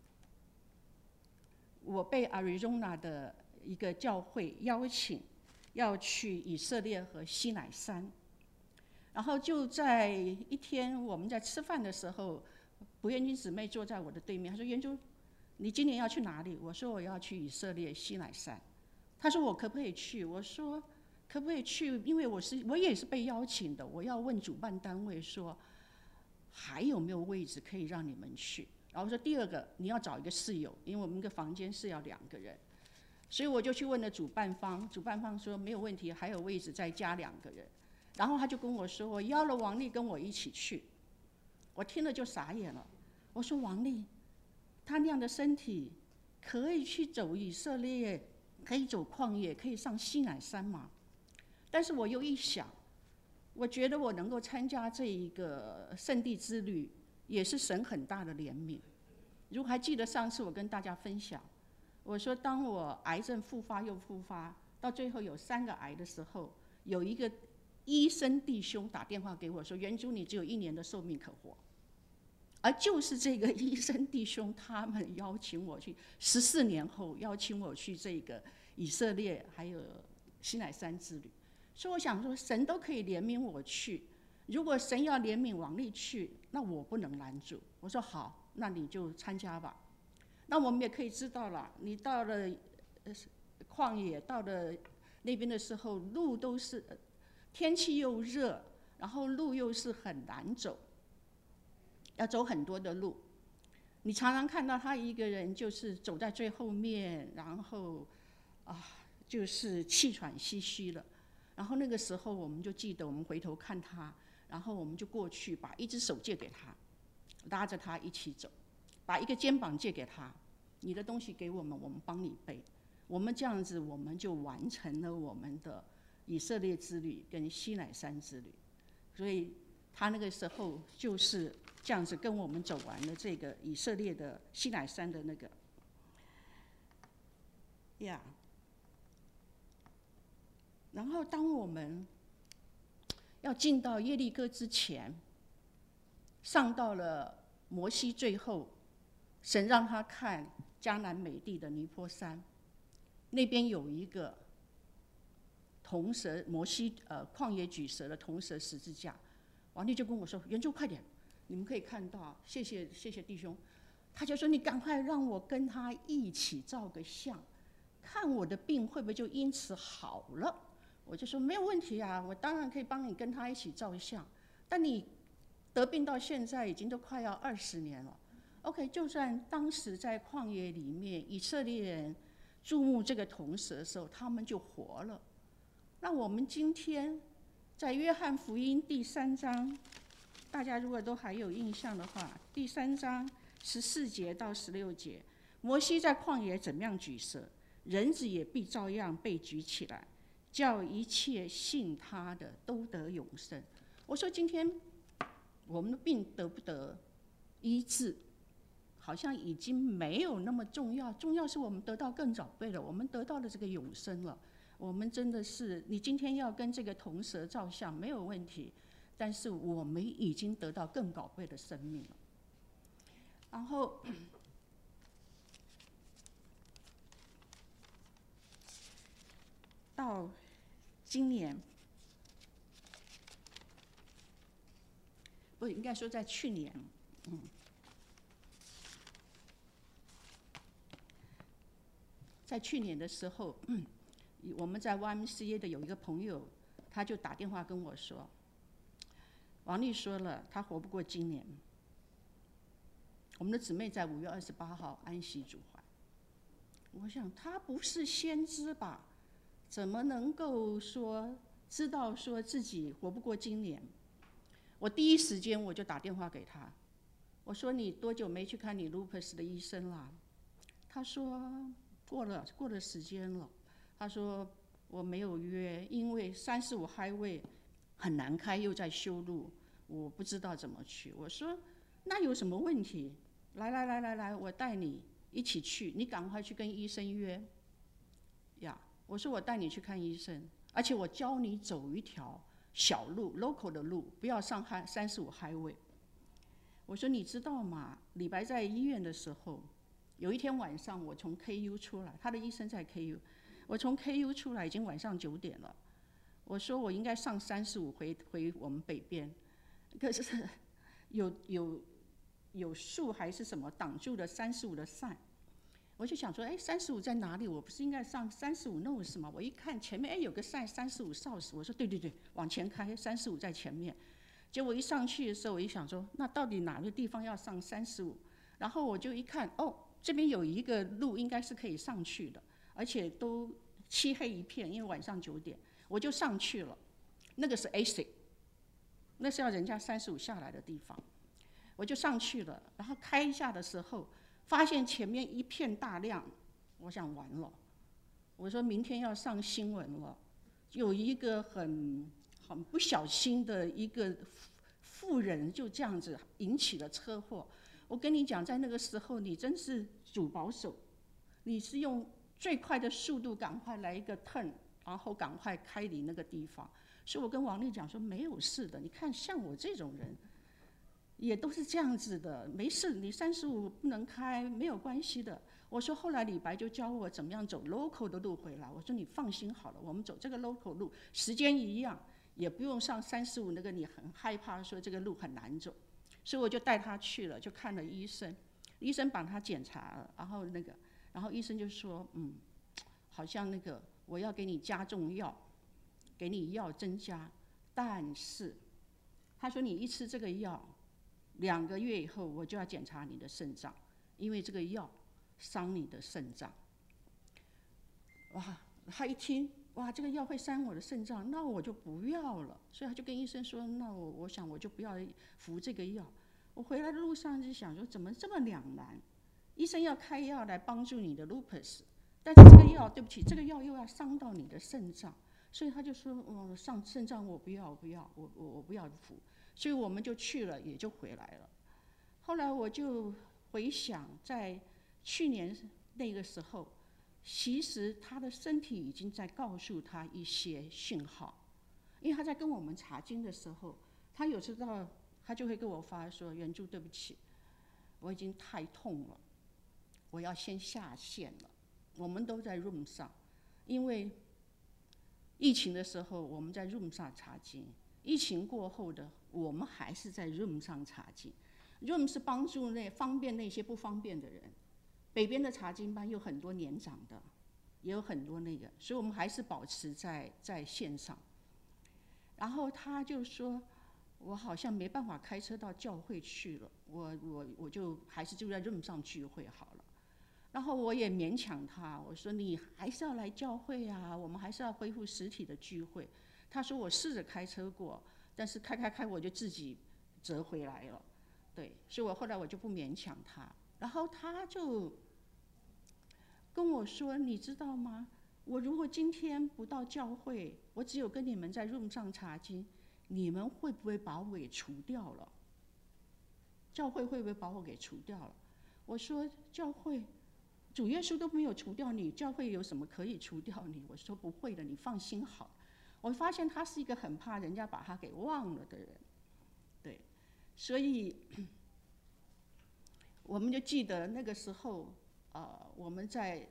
我被 Arizona 的一个教会邀请，要去以色列和西乃山。然后就在一天我们在吃饭的时候，卜元君姊妹坐在我的对面，她说：“元珠，你今年要去哪里？”我说：“我要去以色列西乃山。”她说：“我可不可以去？”我说：“可不可以去？因为我也是被邀请的，我要问主办单位说，还有没有位置可以让你们去？”然后说第2个，你要找一个室友，因为我们一个房间是要2个人，所以我就去问了主办方，主办方说没有问题，还有位置再加2个人。然后他就跟我说，我邀了王丽跟我一起去。我听了就傻眼了，我说：“王丽，她那样的身体可以去走以色列，可以走旷野，可以上西乃山吗？”但是我又一想，我觉得我能够参加这一个圣地之旅，也是神很大的怜悯。如果还记得上次我跟大家分享，我说当我癌症复发又复发，到最后有3个癌的时候，有一个医生弟兄打电话给我说：“元珠，你只有1年的寿命可活。”而就是这个医生弟兄，他们邀请我去，14年后邀请我去这个以色列还有西乃山之旅。所以我想说，神都可以怜悯我去，如果神要怜悯王丽去，那我不能拦住。我说好，那你就参加吧。那我们也可以知道了，你到了旷野，到了那边的时候，路都是天气又热，然后路又是很难走，要走很多的路。你常常看到他一个人就是走在最后面，然后就是气喘吁吁了。然后那个时候我们就记得，我们回头看他，然后我们就过去把一只手借给他，拉着他一起走，把一个肩膀借给他，你的东西给我们，我们帮你背。我们这样子，我们就完成了我们的以色列之旅跟西乃山之旅。所以他那个时候就是这样子跟我们走完了这个以色列的西乃山的那个呀。然后当我们要进到耶利哥之前，上到了摩西最后，神让他看迦南美地的尼波山，那边有一个铜蛇摩西旷野举蛇的铜蛇十字架。王丽就跟我说：“元珠快点，你们可以看到，谢谢弟兄。”他就说：“你赶快让我跟他一起照个相，看我的病会不会就因此好了。”我就说：“没有问题啊，我当然可以帮你跟他一起照相。但你得病到现在已经都快要20年了。OK， 就算当时在旷野里面，以色列人注目这个铜蛇的时候，他们就活了。那我们今天在约翰福音第3章，大家如果都还有印象的话，第3章14节到16节，摩西在旷野怎么样举蛇，人子也必照样被举起来，叫一切信他的都得永生。”我说今天我们的病得不得医治，好像已经没有那么重要，重要是我们得到更宝贝了，我们得到了这个永生了。我们真的是，你今天要跟这个铜蛇照相没有问题，但是我们已经得到更宝贝的生命了。然后到今年，不应该说在去年，在去年的时候，我们在 YMCA 的有一个朋友，他就打电话跟我说，王丽说了，她活不过今年。我们的姊妹在5月28号安息主怀。我想她不是先知吧？怎么能够说知道说自己活不过今年？我第一时间我就打电话给她，我说你多久没去看你 lupus 的医生了？她说过了时间了。她说我没有约，因为35 highway 很难开，又在修路，我不知道怎么去。我说那有什么问题？来，我带你一起去，你赶快去跟医生约。呀，我说我带你去看医生，而且我教你走一条小路 local 的路，不要上35 highway。我说你知道吗？李白在医院的时候，有一天晚上我从 KU 出来，他的医生在 KU， 我从 KU 出来已经晚上9点了。我说我应该上35回我们北边，可是有树还是什么挡住了35的sign，我就想说，35在哪里？我不是应该上35 north 吗？我一看前面，有个sign 35 south， 我说对，往前开，35在前面。结果一上去的时候，我一想说，那到底哪个地方要上35？然后我就一看，这边有一个路应该是可以上去的，而且都漆黑一片，因为晚上9点，我就上去了。那个是 exit， 那是要人家35下来的地方。我就上去了，然后开一下的时候，发现前面一片大亮，我想完了，我说明天要上新闻了，有一个很不小心的一个妇人就这样子引起了车祸。我跟你讲，在那个时候你真是主保守，你是用最快的速度赶快来一个 turn， 然后赶快开离那个地方。所以我跟王丽讲说没有事的，你看像我这种人也都是这样子的，没事，你35不能开没有关系的。我说后来李白就教我怎么样走 local 的路回来，我说你放心好了，我们走这个 local 路，时间一样，也不用上35那个你很害怕说这个路很难走。所以我就带他去了，就看了医生，医生帮他检查了，然后医生就说，好像那个我要给你加重药，给你药增加，但是他说你一吃这个药，2个月以后我就要检查你的肾脏，因为这个药伤你的肾脏。哇，他一听，哇，这个药会伤我的肾脏，那我就不要了。所以他就跟医生说，那我想我就不要服这个药。我回来的路上就想说，怎么这么两难？医生要开药来帮助你的 lupus， 但是这个药，对不起，这个药又要伤到你的肾脏，所以他就说，上肾脏我不要，我不要服。所以我们就去了，也就回来了。后来我就回想，在去年那个时候，其实他的身体已经在告诉他一些讯号，因为他在跟我们查经的时候，他有时候他就会跟我发说：“元珠，对不起，我已经太痛了，我要先下线了。”我们都在 room 上，因为疫情的时候我们在 Room 上查经，疫情过后的我们还是在 Room 上查经。Room 是帮助方便那些不方便的人，北边的查经班有很多年长的，也有很多那个，所以我们还是保持在线上。然后他就说，我好像没办法开车到教会去了，我就还是就在 Room 上聚会好了。然后我也勉强他，我说你还是要来教会啊，我们还是要恢复实体的聚会。他说我试着开车过，但是开我就自己折回来了。对，所以后来我就不勉强他。然后他就跟我说，你知道吗？我如果今天不到教会，我只有跟你们在 Room 上查经，你们会不会把我给除掉了？教会会不会把我给除掉了？我说教会，主耶稣都没有除掉你，教会有什么可以除掉你？我说不会的，你放心好。我发现他是一个很怕人家把他给忘了的人，对，所以我们就记得那个时候，我们在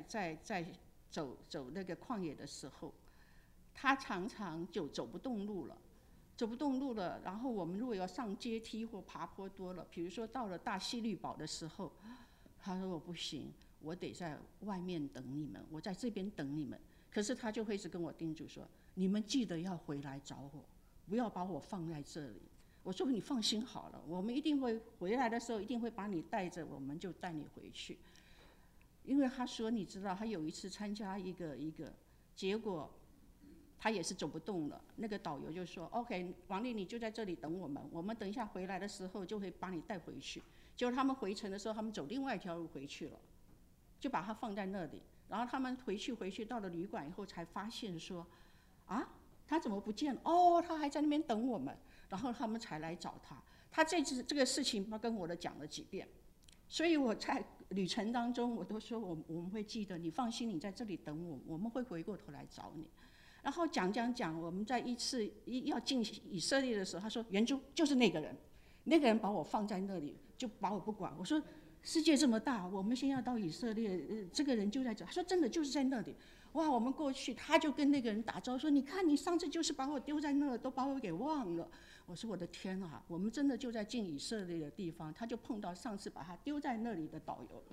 走那个旷野的时候，他常常就走不动路了。然后我们如果要上阶梯或爬坡多了，比如说到了大希律堡的时候，他说我不行，我得在外面等你们，我在这边等你们。可是他就会一直跟我叮嘱说，你们记得要回来找我，不要把我放在这里。我说你放心好了，我们一定会回来的时候一定会把你带着，我们就带你回去。因为他说你知道，他有一次参加一个，结果他也是走不动了。那个导游就说 ：“OK， 王丽你就在这里等我们，我们等一下回来的时候就会把你带回去。”结果他们回程的时候，他们走另外一条路回去了，就把他放在那里。然后他们回去到了旅馆以后，才发现说，啊，他怎么不见了？哦，他还在那边等我们。然后他们才来找他。他这个事情他跟我讲了几遍，所以我在旅程当中我都说我们会记得，你放心，你在这里等我，我们会回过头来找你。然后讲，我们在要进以色列的时候，他说原主就是那个人把我放在那里，就把我不管。我说世界这么大，我们先要到以色列，这个人就在这。他说真的就是在那里。哇，我们过去，他就跟那个人打招呼说，你看你上次就是把我丢在那，都把我给忘了。我说我的天啊，我们真的就在进以色列的地方，他就碰到上次把他丢在那里的导游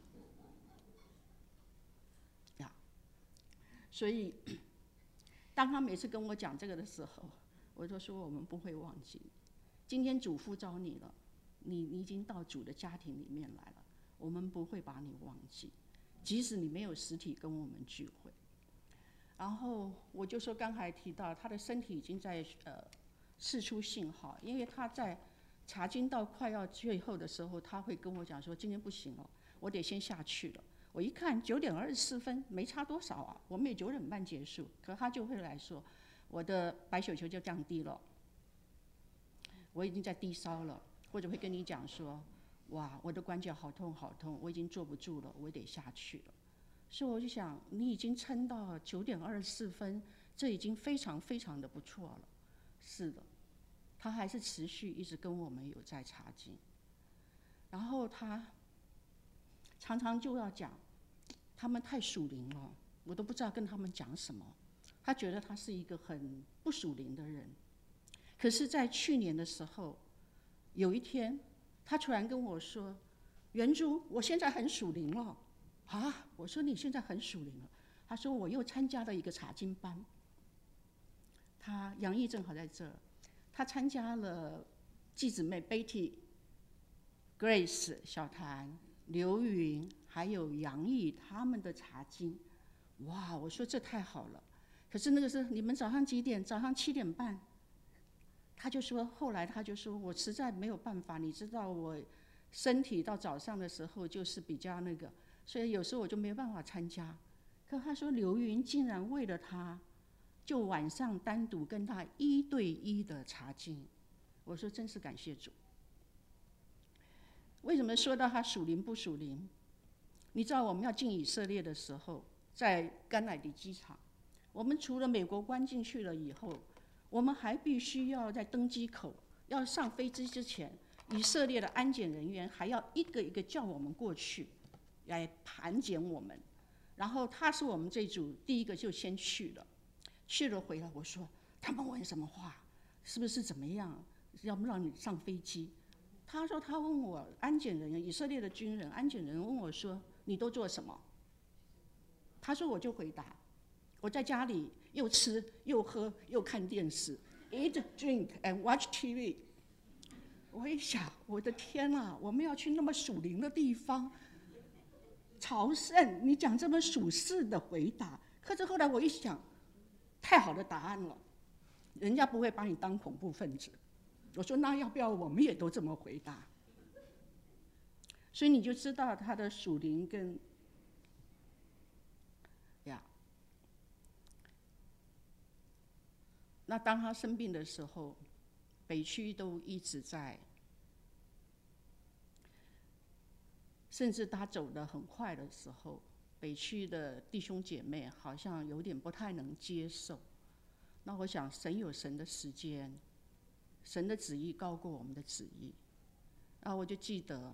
呀。所以当他每次跟我讲这个的时候，我就说我们不会忘记。今天主呼召你了，你已经到主的家庭里面来了，我们不会把你忘记，即使你没有实体跟我们聚会。然后我就说刚才提到他的身体已经在释出信号，因为他在查经到快要最后的时候，他会跟我讲说今天不行了，我得先下去了。我一看9:24，没差多少啊，我们也9点半结束，可他就会来说我的白血球就降低了，我已经在低烧了，或者会跟你讲说哇我的关节好痛好痛，我已经坐不住了，我得下去了。所以我就想你已经撑到9:24，这已经非常非常的不错了。是的，他还是持续一直跟我们有在查经，然后他常常就要讲他们太属灵了，我都不知道跟他们讲什么。他觉得他是一个很不属灵的人。可是在去年的时候，有一天他突然跟我说，原主我现在很属灵了。啊，我说你现在很属灵了。他说我又参加了一个查经班。他杨毅正好在这儿，他参加了继姊妹 Betty、Grace、小谭、刘云还有杨毅他们的查经。哇，我说这太好了。可是那个是你们早上几点？早上7点半。他就说，后来他就说我实在没有办法，你知道我身体到早上的时候就是比较那个，所以有时候我就没办法参加。可他说刘云竟然为了他，就晚上单独跟他1对1的查经。我说真是感谢主。为什么说到他属灵不属灵？你知道我们要进以色列的时候，在甘乃迪机场，我们除了美国关进去了以后，我们还必须要在登机口要上飞机之前，以色列的安检人员还要一个一个叫我们过去来盘检我们。然后他是我们这组第一个就先去了。 去了回来，我说他们问什么话，是不是怎么样，要不让你上飞机？他说他问我安检人员，以色列的军人安检人员问我说你都做什么？他说我就回答，我在家里又吃又喝又看电视 ，eat, drink and watch TV。我一想，我的天啊，我们要去那么属灵的地方朝圣，你讲这么属世的回答，可是后来我一想，太好的答案了，人家不会把你当恐怖分子。我说那要不要我们也都这么回答？所以你就知道他的属灵跟呀。那当他生病的时候，北区都一直在，甚至他走得很快的时候，北区的弟兄姐妹好像有点不太能接受。那我想，神有神的时间，神的旨意高过我们的旨意。然后我就记得，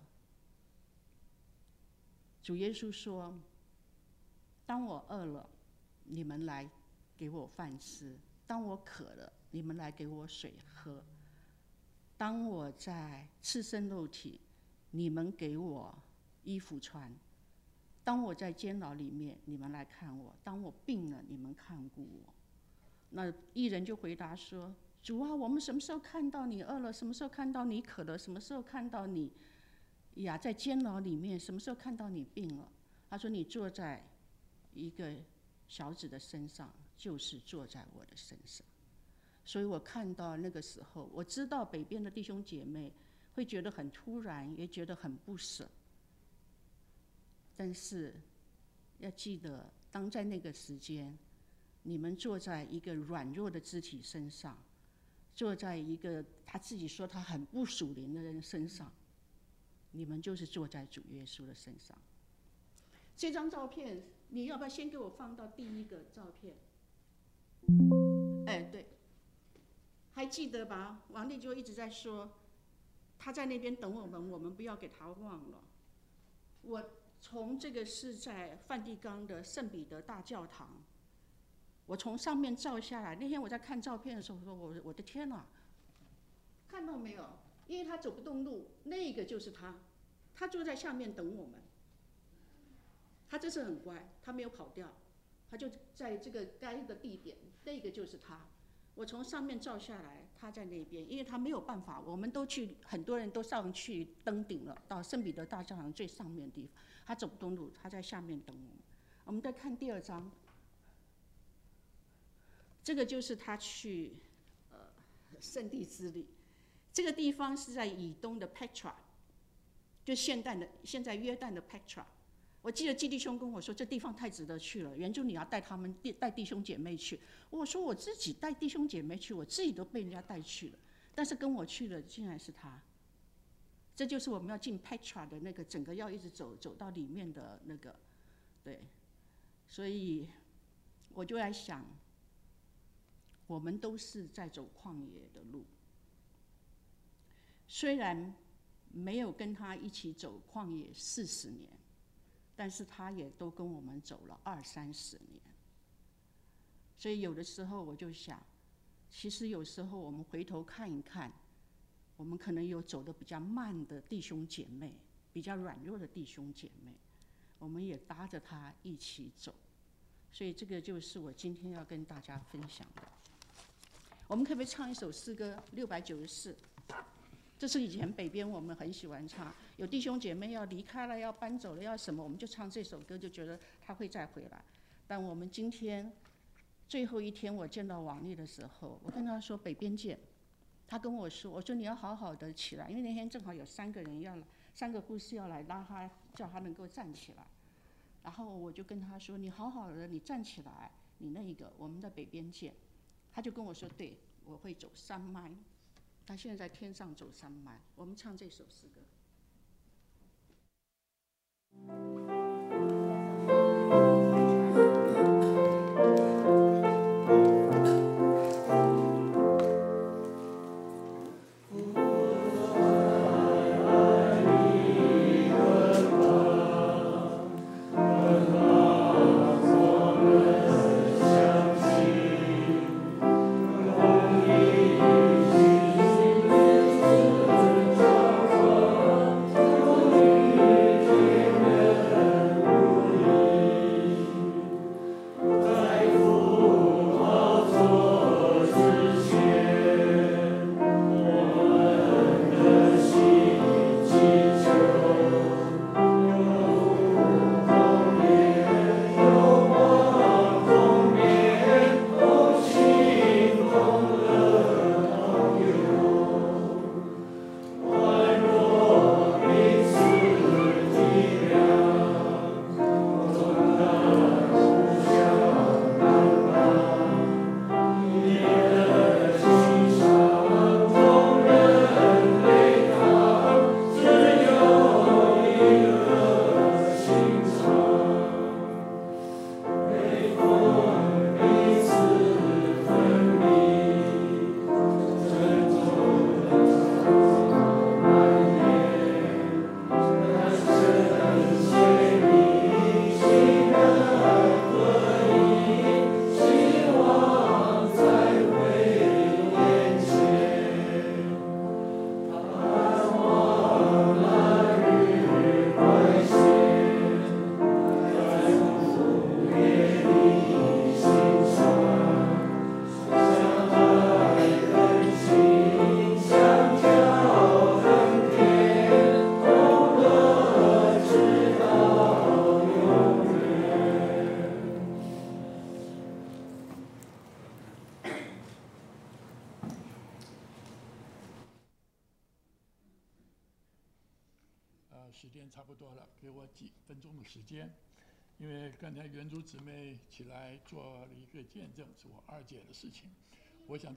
主耶稣说：“当我饿了，你们来给我饭吃；当我渴了，你们来给我水喝；当我在赤身露体，你们给我衣服穿；当我在监牢里面，你们来看我；当我病了，你们看顾我。”那义人就回答说：“主啊，我们什么时候看到你饿了？什么时候看到你渴了？什么时候看到你呀在监牢里面？什么时候看到你病了？”他说：“你坐在一个小子的身上，就是坐在我的身上。”所以我看到那个时候，我知道北边的弟兄姐妹会觉得很突然，也觉得很不舍。但是要记得，当在那个时间，你们坐在一个软弱的肢体身上，坐在一个他自己说他很不属灵的人身上，你们就是坐在主耶稣的身上。这张照片，你要不要先给我放到第一个照片？哎，对，还记得吧？王丽就一直在说，他在那边等我们，我们不要给他忘了。我从这个是在梵蒂冈的圣彼得大教堂。我从上面照下来，那天我在看照片的时候，我说我的天哪，看到没有？因为他走不动路，那个就是他，他就在下面等我们。他这次很乖，他没有跑掉，他就在这个该的地点，那个就是他。我从上面照下来，他在那边，因为他没有办法，我们都去，很多人都上去登顶了，到圣彼得大教堂最上面的地方，他走不动路，他在下面等我们。我们再看第二张。这个就是他去圣地之旅，这个地方是在以东的 Petra， 就现在约旦的 Petra。我记得基弟兄跟我说，这地方太值得去了，原住你要带他们带弟兄姐妹去。我说我自己带弟兄姐妹去，我自己都被人家带去了，但是跟我去的竟然是他。这就是我们要进 Petra 的那个整个要一直走到里面的那个，对，所以我就在想。我们都是在走旷野的路，虽然没有跟他一起走旷野40年，但是他也都跟我们走了20-30年。所以有的时候我就想，其实有时候我们回头看一看，我们可能有走得比较慢的弟兄姐妹，比较软弱的弟兄姐妹，我们也搭着他一起走。所以这个就是我今天要跟大家分享的。我们可不可以唱一首诗歌694？这是以前北边我们很喜欢唱，有弟兄姐妹要离开了、要搬走了、要什么，我们就唱这首歌，就觉得他会再回来。但我们今天最后一天，我见到王丽的时候，我跟他说北边见，他跟我说，我说你要好好的起来，因为那天正好有3个人要来，3个护士要来拉他，叫他能够站起来。然后我就跟他说，你好好的，你站起来，你那个我们在北边见。他就跟我说：“对，我会走3迈。”他现在在天上走3迈。我们唱这首诗歌。 间差不多了，给我几分钟的时间，因为刚才原主姊妹起来做了一个见证，是我二姐的事情。我想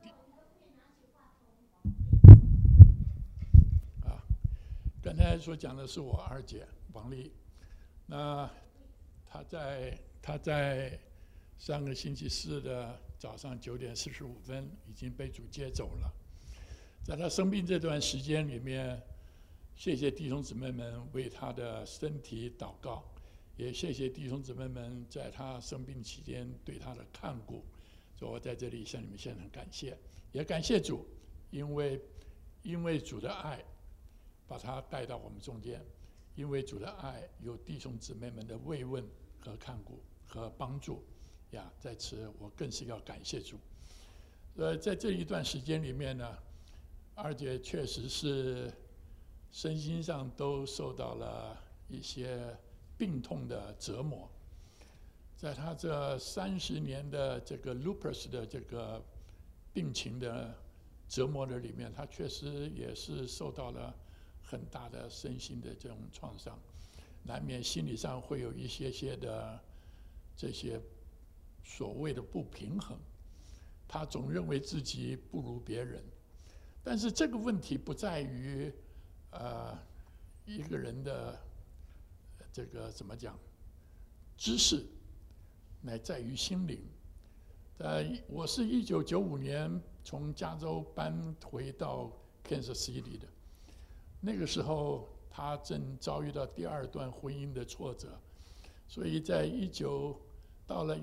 刚才所讲的是我二姐王丽，那她在上个星期四的早上9点45分已经被主接走了。在她生病这段时间里面，谢谢弟兄姊妹们为她的身体祷告，也谢谢弟兄姊妹们在她生病期间对她的看顾。所以我在这里向你们献上感谢，也感谢主，因为主的爱把他带到我们中间，因为主的爱有弟兄姊妹们的慰问和看顾和帮助呀，在此我更是要感谢主。在这一段时间里面呢，二姐确实是身心上都受到了一些病痛的折磨。在她这30年的这个 lupus 的这个病情的折磨的里面，她确实也是受到了很大的身心的这种创伤，难免心理上会有一些的这些所谓的不平衡。她总认为自己不如别人，但是这个问题不在于一个人的这个怎么讲知识，乃在于心灵。我是1995年从加州搬回到 Kansas City 的，那个时候他正遭遇到第2段婚姻的挫折，所以到了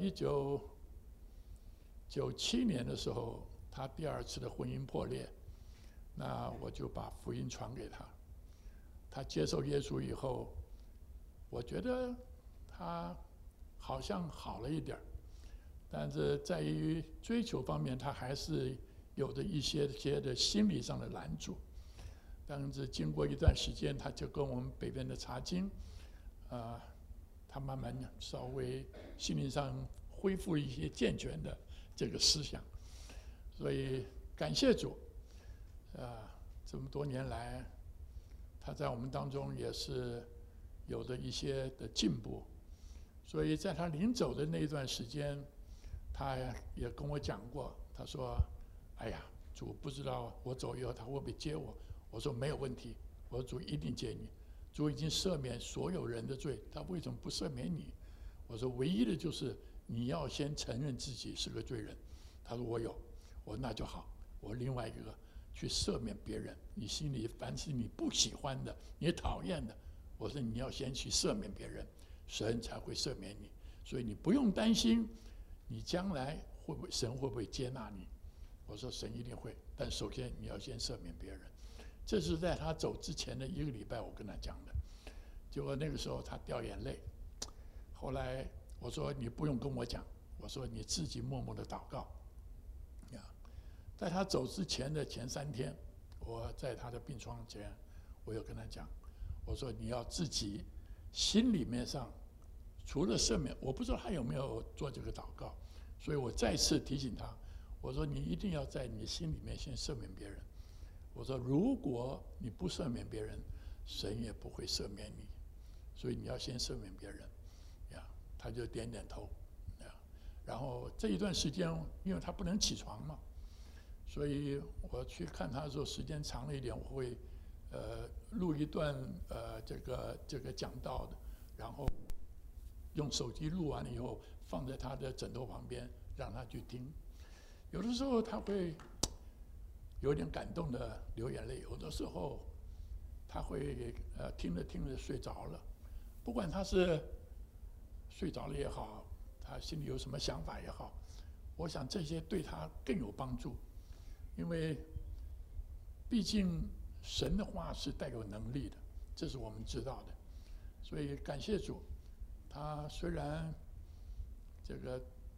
1997年的时候，他第2次的婚姻破裂，那我就把福音传给他。他接受耶稣以后，我觉得他好像好了一点，但是在于追求方面，他还是有着一些的心理上的拦阻。但是经过一段时间，他就跟我们北边的查经，他慢慢稍微心灵上恢复一些健全的这个思想，所以感谢主，这么多年来，他在我们当中也是有着一些的进步。所以在他临走的那一段时间，他也跟我讲过，他说：“哎呀，主不知道我走以后他会不会接我。”我说没有问题，我说主一定接你，主已经赦免所有人的罪，他为什么不赦免你？我说唯一的就是你要先承认自己是个罪人。他说我有，我说那就好，我另外一个去赦免别人。你心里凡是你不喜欢的、你讨厌的，我说你要先去赦免别人，神才会赦免你。所以你不用担心，你将来神会不会接纳你？我说神一定会，但首先你要先赦免别人。这是在他走之前的1个礼拜，我跟他讲的。结果那个时候他掉眼泪。后来我说你不用跟我讲，我说你自己默默的祷告。在他走之前的前3天，我在他的病床前，我有跟他讲，我说你要自己心里面上除了赦免，我不知道他有没有做这个祷告，所以我再次提醒他，我说你一定要在你心里面先赦免别人。我说如果你不赦免别人，神也不会赦免你，所以你要先赦免别人。他就点点头。然后这一段时间，因为他不能起床嘛，所以我去看他的时候时间长了一点，我会录一段这个讲道的，然后用手机录完了以后放在他的枕头旁边让他去听。有的时候他会有点感动的流眼泪，有的时候他会听着听着睡着了。不管他是睡着了也好，他心里有什么想法也好，我想这些对他更有帮助，因为毕竟神的话是带有能力的，这是我们知道的。所以感谢主，他虽然这个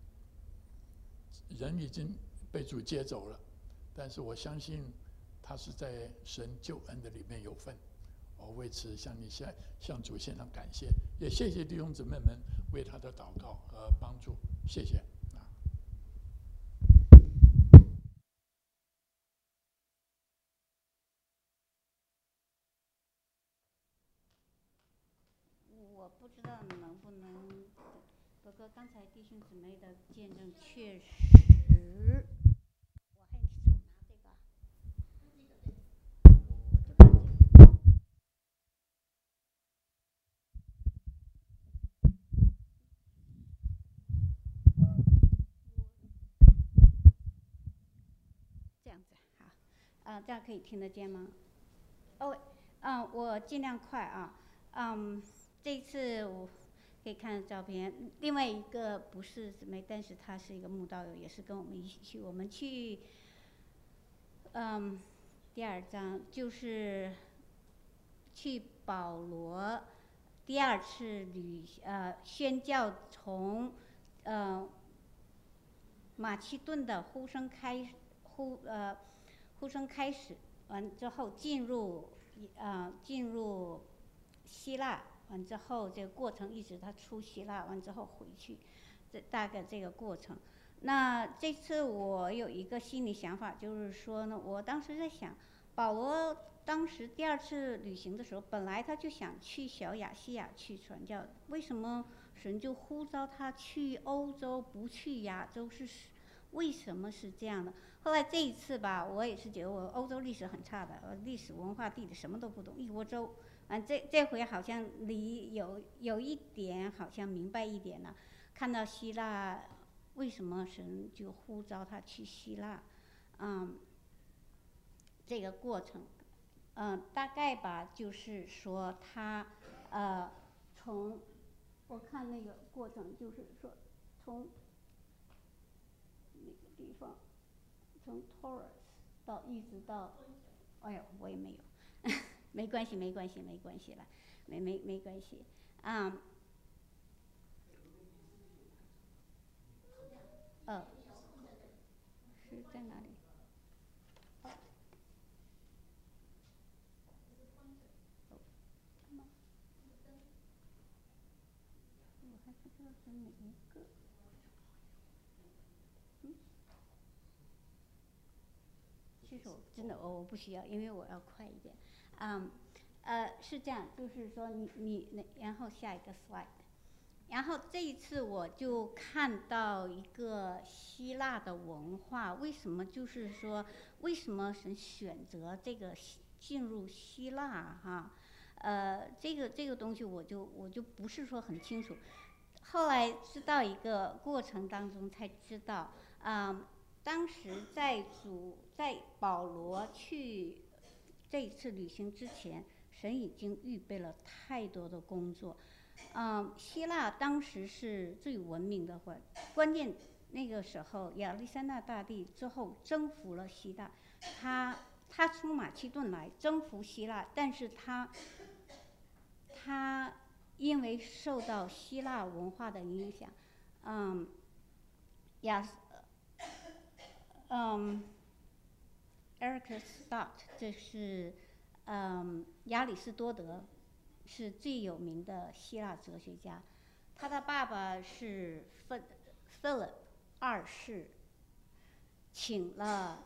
人已经被主接走了，但是我相信他是在神救恩的里面有份。我为此向主献上感谢，也谢谢弟兄姊妹们为他的祷告和帮助，谢谢。 不知道能不能，不过刚才弟兄姊妹的见证确实，我还手拿这个，这样子好，这样可以听得见吗？哦，我尽量快啊，这一次我可以看照片，另外一个不是姊妹，但是他是一个慕道友，也是跟我们一起去，我们去，第2章就是去保罗第2次宣教从马其顿的呼声开始，完之后进入希腊，完之后这个过程一直他出希腊，完之后回去，这大概这个过程。那这次我有一个心理想法，就是说呢，我当时在想，保罗当时第2次旅行的时候，本来他就想去小亚细亚去传教，为什么神就呼召他去欧洲，不去亚洲？为什么是这样的？后来这一次吧，我也是觉得我欧洲历史很差的，历史文化地理什么都不懂，一窝粥。这回好像有一点好像明白一点了，看到希腊为什么神就呼召他去希腊，这个过程，大概吧，就是说他从我看那个过程，就是说从那个地方，从 Taurus 一直到，哎呦，我也没有，没关系了，没关系了，是在哪里？我还不知道是哪一个。其实我真的我不需要，因为我要快一点。是这样，就是说然后下一个 slide。然后这一次我就看到一个希腊的文化，为什么就是说为什么神选择这个进入希腊哈？这个东西我就不是说很清楚。后来知道一个过程当中才知道，当时在保罗去这一次旅行之前，神已经预备了太多的工作。希腊当时是最文明的关键那个时候亚历山大大帝之后征服了希腊，他从马其顿来征服希腊，但是他因为受到希腊文化的影响，Aristotle 这是亚里士多德是最有名的希腊哲学家，他的爸爸是 Philip 2世，请了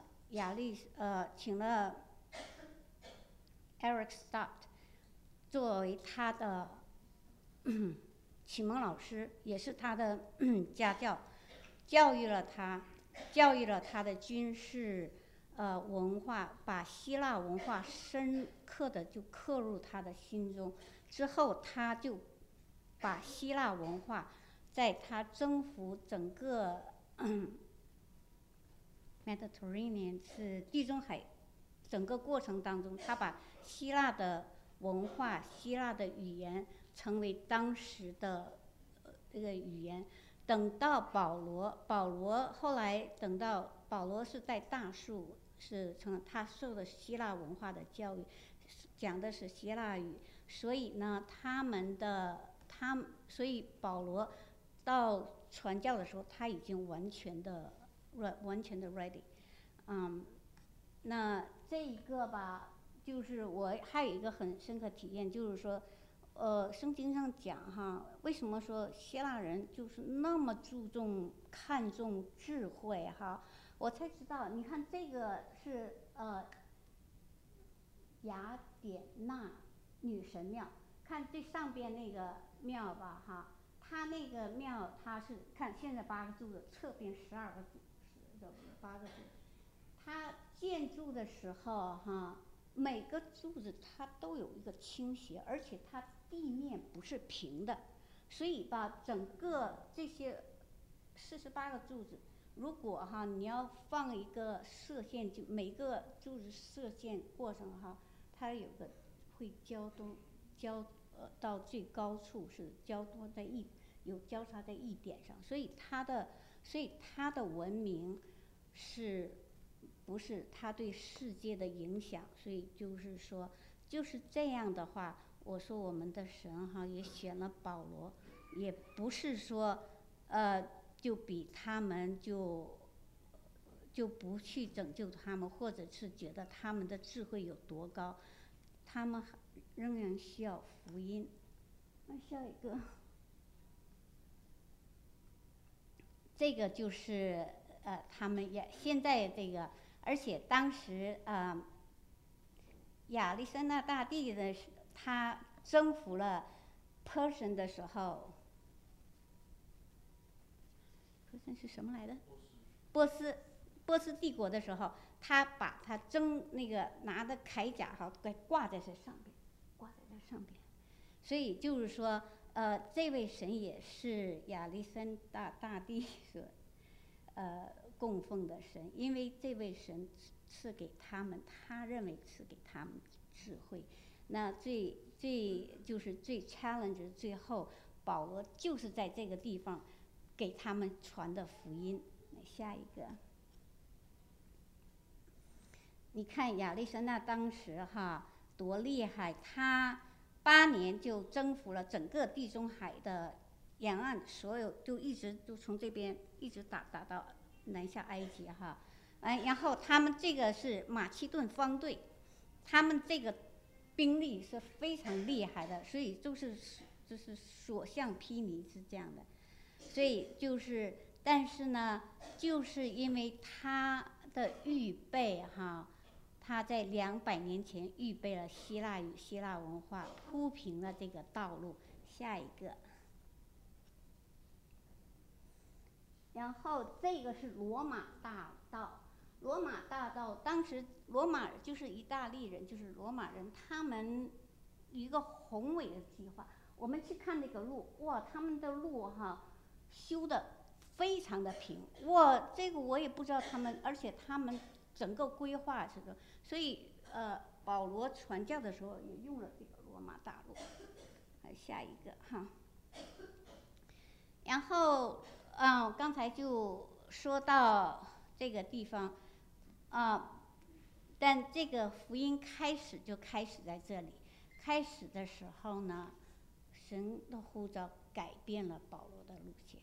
Aristotle 作为他的启蒙老师，也是他的家教，教育了他的军事文化，把希腊文化深刻的就刻入他的心中。之后他就把希腊文化在他征服整个Mediterranean 是地中海整个过程当中，他把希腊的文化、希腊的语言成为当时的这个语言。等到保罗后来等到保罗是在大树，他受的希腊文化的教育，讲的是希腊语，所以呢，所以保罗到传教的时候，他已经完全的 ready。那这一个吧，就是我还有一个很深刻体验，就是说，圣经上讲哈，为什么说希腊人就是那么看重智慧哈？我才知道，你看这个是雅典娜女神庙，看最上边那个庙吧哈，它那个庙它是看现在8个柱子，侧边12个柱子，8个柱子。它建筑的时候哈，每个柱子它都有一个倾斜，而且它地面不是平的，所以吧，整个这些48个柱子，如果哈你要放一个射线，就每个柱子射线过上哈，它有个会到最高处是交多在有交叉在一点上，所以它的文明是不是它对世界的影响？所以就是说，就是这样的话，我说我们的神哈也选了保罗，也不是说就比他们就不去拯救他们，或者是觉得他们的智慧有多高，他们仍然需要福音。那下一个，这个就是他们也现在这个，而且当时亚历山大大帝的他征服了 Persian 的时候，Persian 是什么来的？波斯帝国的时候，他把他拿的铠甲哈给挂在这上边，所以就是说，这位神也是亚历山大大帝所供奉的神，因为这位神赐给他们，他认为赐给他们智慧。那最 challenge 最后，保罗就是在这个地方给他们传的福音。下一个，你看亚历山大当时哈多厉害，他8年就征服了整个地中海的沿岸，所有就一直就从这边一直打到南下埃及哈，然后他们这个是马其顿方队，他们这个兵力是非常厉害的，所以就是所向披靡是这样的，所以就是但是呢，就是因为他的预备哈。他在200年前预备了希腊语、希腊文化，铺平了这个道路。下一个，然后这个是罗马大道。罗马大道当时罗马就是意大利人，就是罗马人，他们一个宏伟的计划。我们去看那个路，哇，他们的路哈修的非常的平，哇，这个我也不知道他们，而且他们整个规划这个。所以保罗传教的时候也用了这个罗马大路。下一个哈，然后刚才就说到这个地方但这个福音开始在这里。开始的时候呢，神的呼召改变了保罗的路线，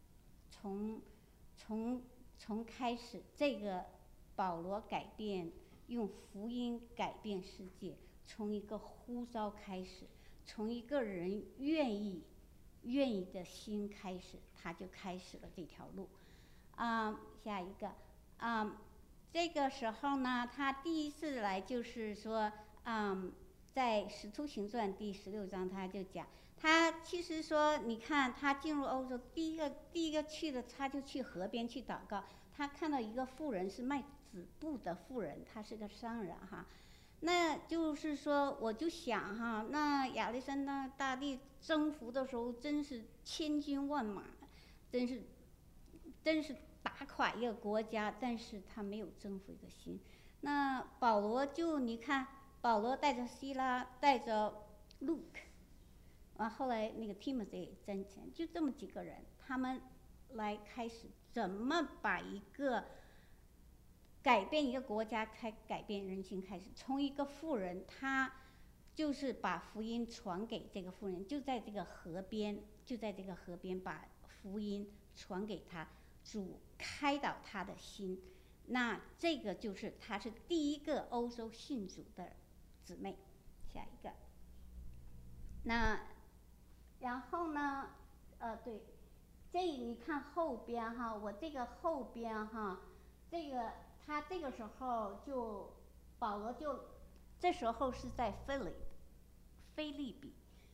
从开始这个保罗改变。用福音改变世界，从一个呼召开始，从一个人愿意的心开始，他就开始了这条路。下一个，这个时候呢，他第一次来就是说，在《使徒行传》第16章，他就讲，他其实说，你看他进入欧洲，第一个去的，他就去河边去祷告，他看到一个妇人是卖子布的妇人，他是个商人哈，那就是说，我就想哈，那亚历山大大帝征服的时候，真是千军万马，真是打垮一个国家，但是他没有征服一个心。那保罗就你看，保罗带着希拉，带着 Luke， 后来那个 Timothy 真前，就这么几个人，他们来开始怎么把一个。改变一个国家，改变人心开始，从一个妇人，她就是把福音传给这个妇人，就在这个河边把福音传给她，主开导她的心。那这个就是她是第一个欧洲信主的姊妹。下一个，那然后呢，对，这你看后边哈，我这个后边哈，这个。他这个时候保罗这时候是在菲利比，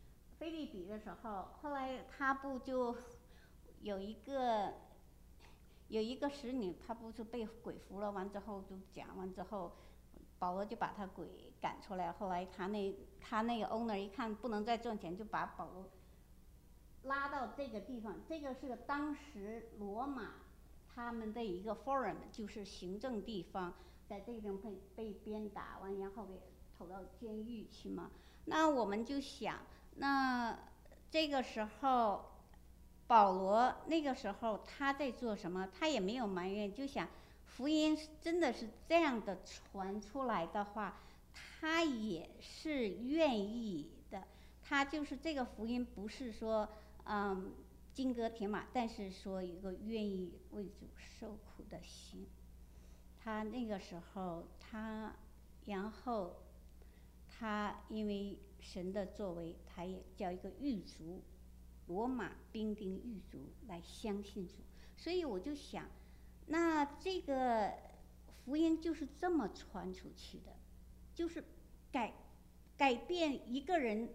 菲利比的时候，后来他不就有一个使女，她不是被鬼附了，完之后就讲完之后，保罗就把他鬼赶出来。后来他那个 owner 一看不能再赚钱，就把保罗拉到这个地方。这个是当时罗马他们的一个 forum， 就是行政地方，在这个地方被鞭打完，然后给投到监狱去嘛。那我们就想，那这个时候保罗那个时候他在做什么？他也没有埋怨，就想福音真的是这样的传出来的话，他也是愿意的。他就是这个福音不是说金戈铁马，但是说一个愿意为主受苦的心。他那个时候然后他因为神的作为，他也叫一个狱卒，罗马兵丁狱卒来相信主。所以我就想，那这个福音就是这么传出去的，就是改变一个人，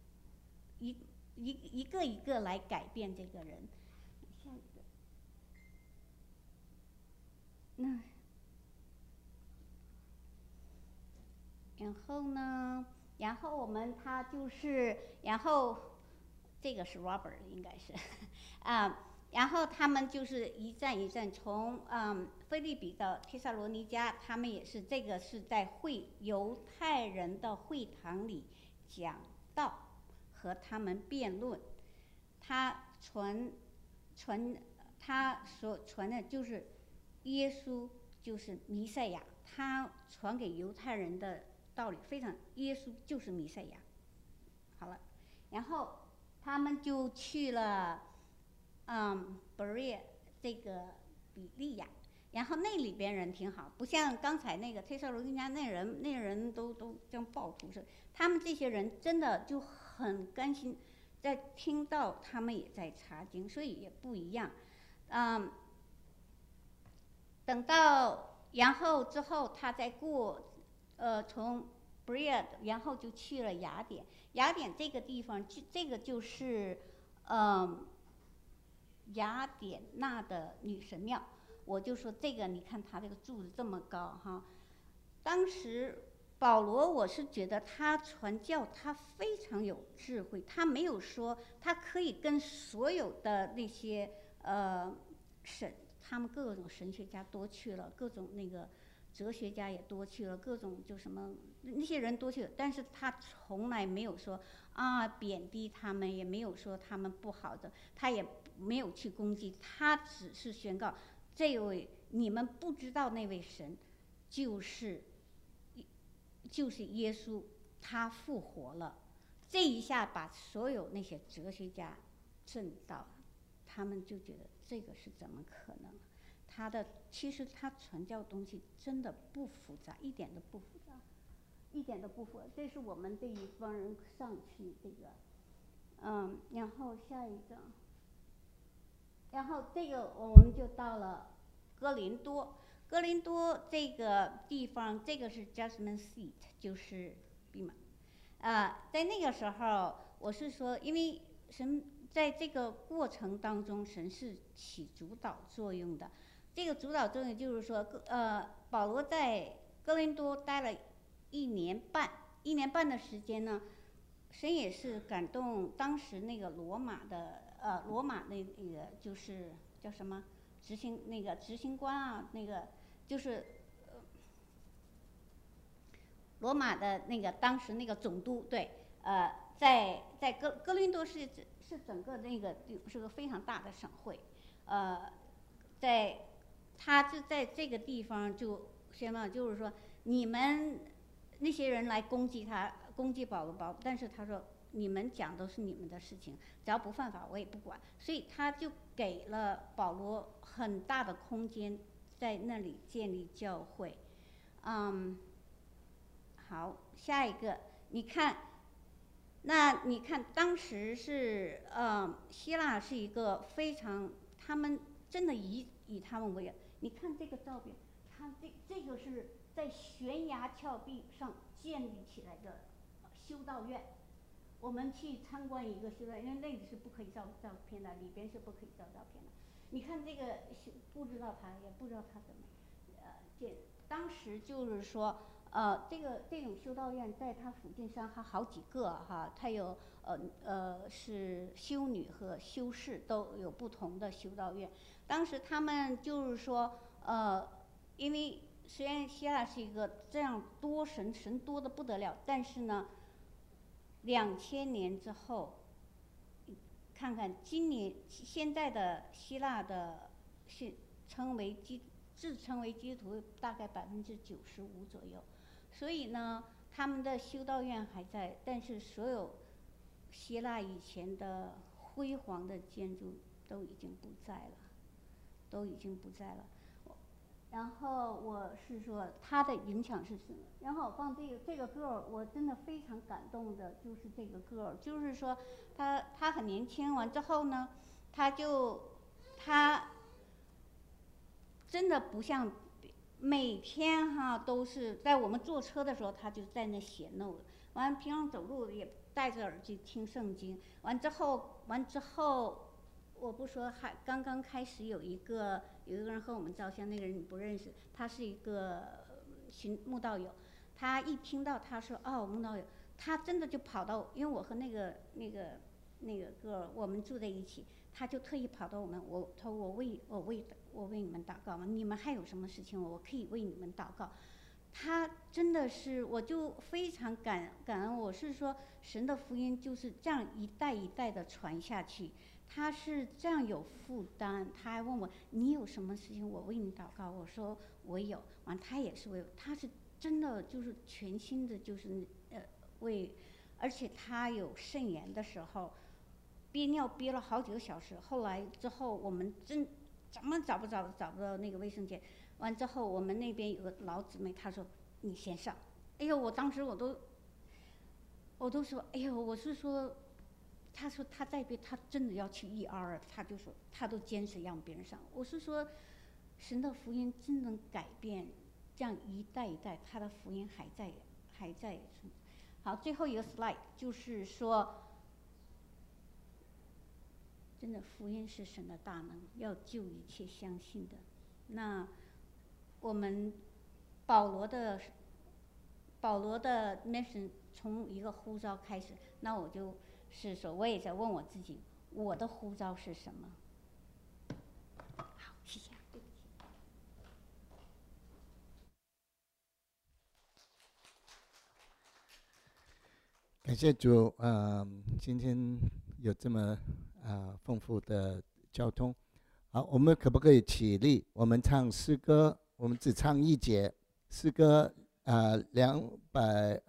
一个来改变这个人。下一个，然后我们他就是，然后这个是 Robert 应该是，然后他们就是一站一站从腓立比到帖撒罗尼迦，他们也是这个是在犹太人的会堂里讲道和他们辩论。他他所传的就是耶稣就是弥赛亚，他传给犹太人的道理非常，耶稣就是弥赛亚。好了，然后他们就去了Berea 这个比利亚，然后那里边人挺好，不像刚才那个帖撒罗尼迦那人都像暴徒似的。他们这些人真的就很甘心，在听到他们也在查经，所以也不一样。等到然后之后他再过从 Berea 然后就去了雅典。雅典这个地方这个就是雅典娜的女神庙。我就说这个，你看他这个柱子这么高哈。当时保罗，我是觉得他传教他非常有智慧，他没有说他可以跟所有的那些他们各种神学家多去了，各种那个哲学家也多去了，各种就什么那些人多去了，但是他从来没有说贬低他们，也没有说他们不好的，他也没有去攻击，他只是宣告这位你们不知道那位神就是耶稣，他复活了。这一下把所有那些哲学家震到了，他们就觉得这个是怎么可能？其实他传教东西真的不复杂，一点都不复杂，一点都不复杂。这是我们这一帮人上去这个，然后下一个，然后这个我们就到了哥林多。哥林多这个地方，这个是 Judgment Seat， 就是闭门。在那个时候，我是说，因为神在这个过程当中，神是起主导作用的。这个主导作用就是说，保罗在哥林多待了1年半的时间呢，神也是感动当时那个罗马那个就是叫什么执行官啊，那个就是罗马的那个当时那个总督，对，在哥林多是整个那个是个非常大的省会，他就在这个地方就宣告，就是说你们那些人来攻击保罗，但是他说你们讲都是你们的事情，只要不犯法我也不管，所以他就给了保罗很大的空间在那里建立教会。好，下一个，你看当时是希腊是一个非常，他们真的以他们为，你看这个照片，看这个是在悬崖峭壁上建立起来的修道院， 我们去参观一个修道院，因为那里是不可以照片的，里边是不可以照片的。你看这个不知道它，也不知道它怎么建。当时就是说，这种修道院在它附近上还好几个哈，它有是修女和修士都有不同的修道院。当时他们就是说，因为虽然希腊是一个这样多神多的不得了，但是呢，2000年之后，看看现在的希腊的自称为基督徒大概95%左右，所以呢，他们的修道院还在，但是所有希腊以前的辉煌的建筑都已经不在了。然后我是说它的影响是什么？然后我放这个girl，我真的非常感动的，就是这个girl，就是说她很年轻，完之后呢，她真的不像每天哈都是在我们坐车的时候，她就在那写 note， 完平常走路也戴着耳机听圣经，完之后。我不说，还刚刚开始有一个人和我们照相，那个人你不认识，他是一个慕道友，他一听到他说慕道友，他真的就跑到，因为我和那个哥我们住在一起，他就特意跑到他说我为你们祷告吗？你们还有什么事情我可以为你们祷告。他真的是，我就非常感恩。我是说，神的福音就是这样一代一代的传下去。他是这样有负担，他还问我你有什么事情我为你祷告，我说我有，完他也是为，他是真的就是全心的，就是为，而且他有肾炎的时候，憋尿憋了好几个小时，后来之后我们怎么找不到那个卫生间，完之后我们那边有个老姊妹，她说你先上，哎呦，我当时我都说，哎呦，我是说。他说他在别，他真的要去 ER， 他就说他都坚持让别人上。我是说，神的福音真能改变，这样一代一代，他的福音还在。好，最后一个 slide 就是说，真的福音是神的大能，要救一切相信的。那我们保罗的 mission 从一个呼召开始，那我就是说，我也在问我自己，我的呼召是什么？好，谢谢，对不起。 感谢主，今天有这么丰富的交通。好，我们可不可以起立？我们唱诗歌，我们只唱一节，诗歌220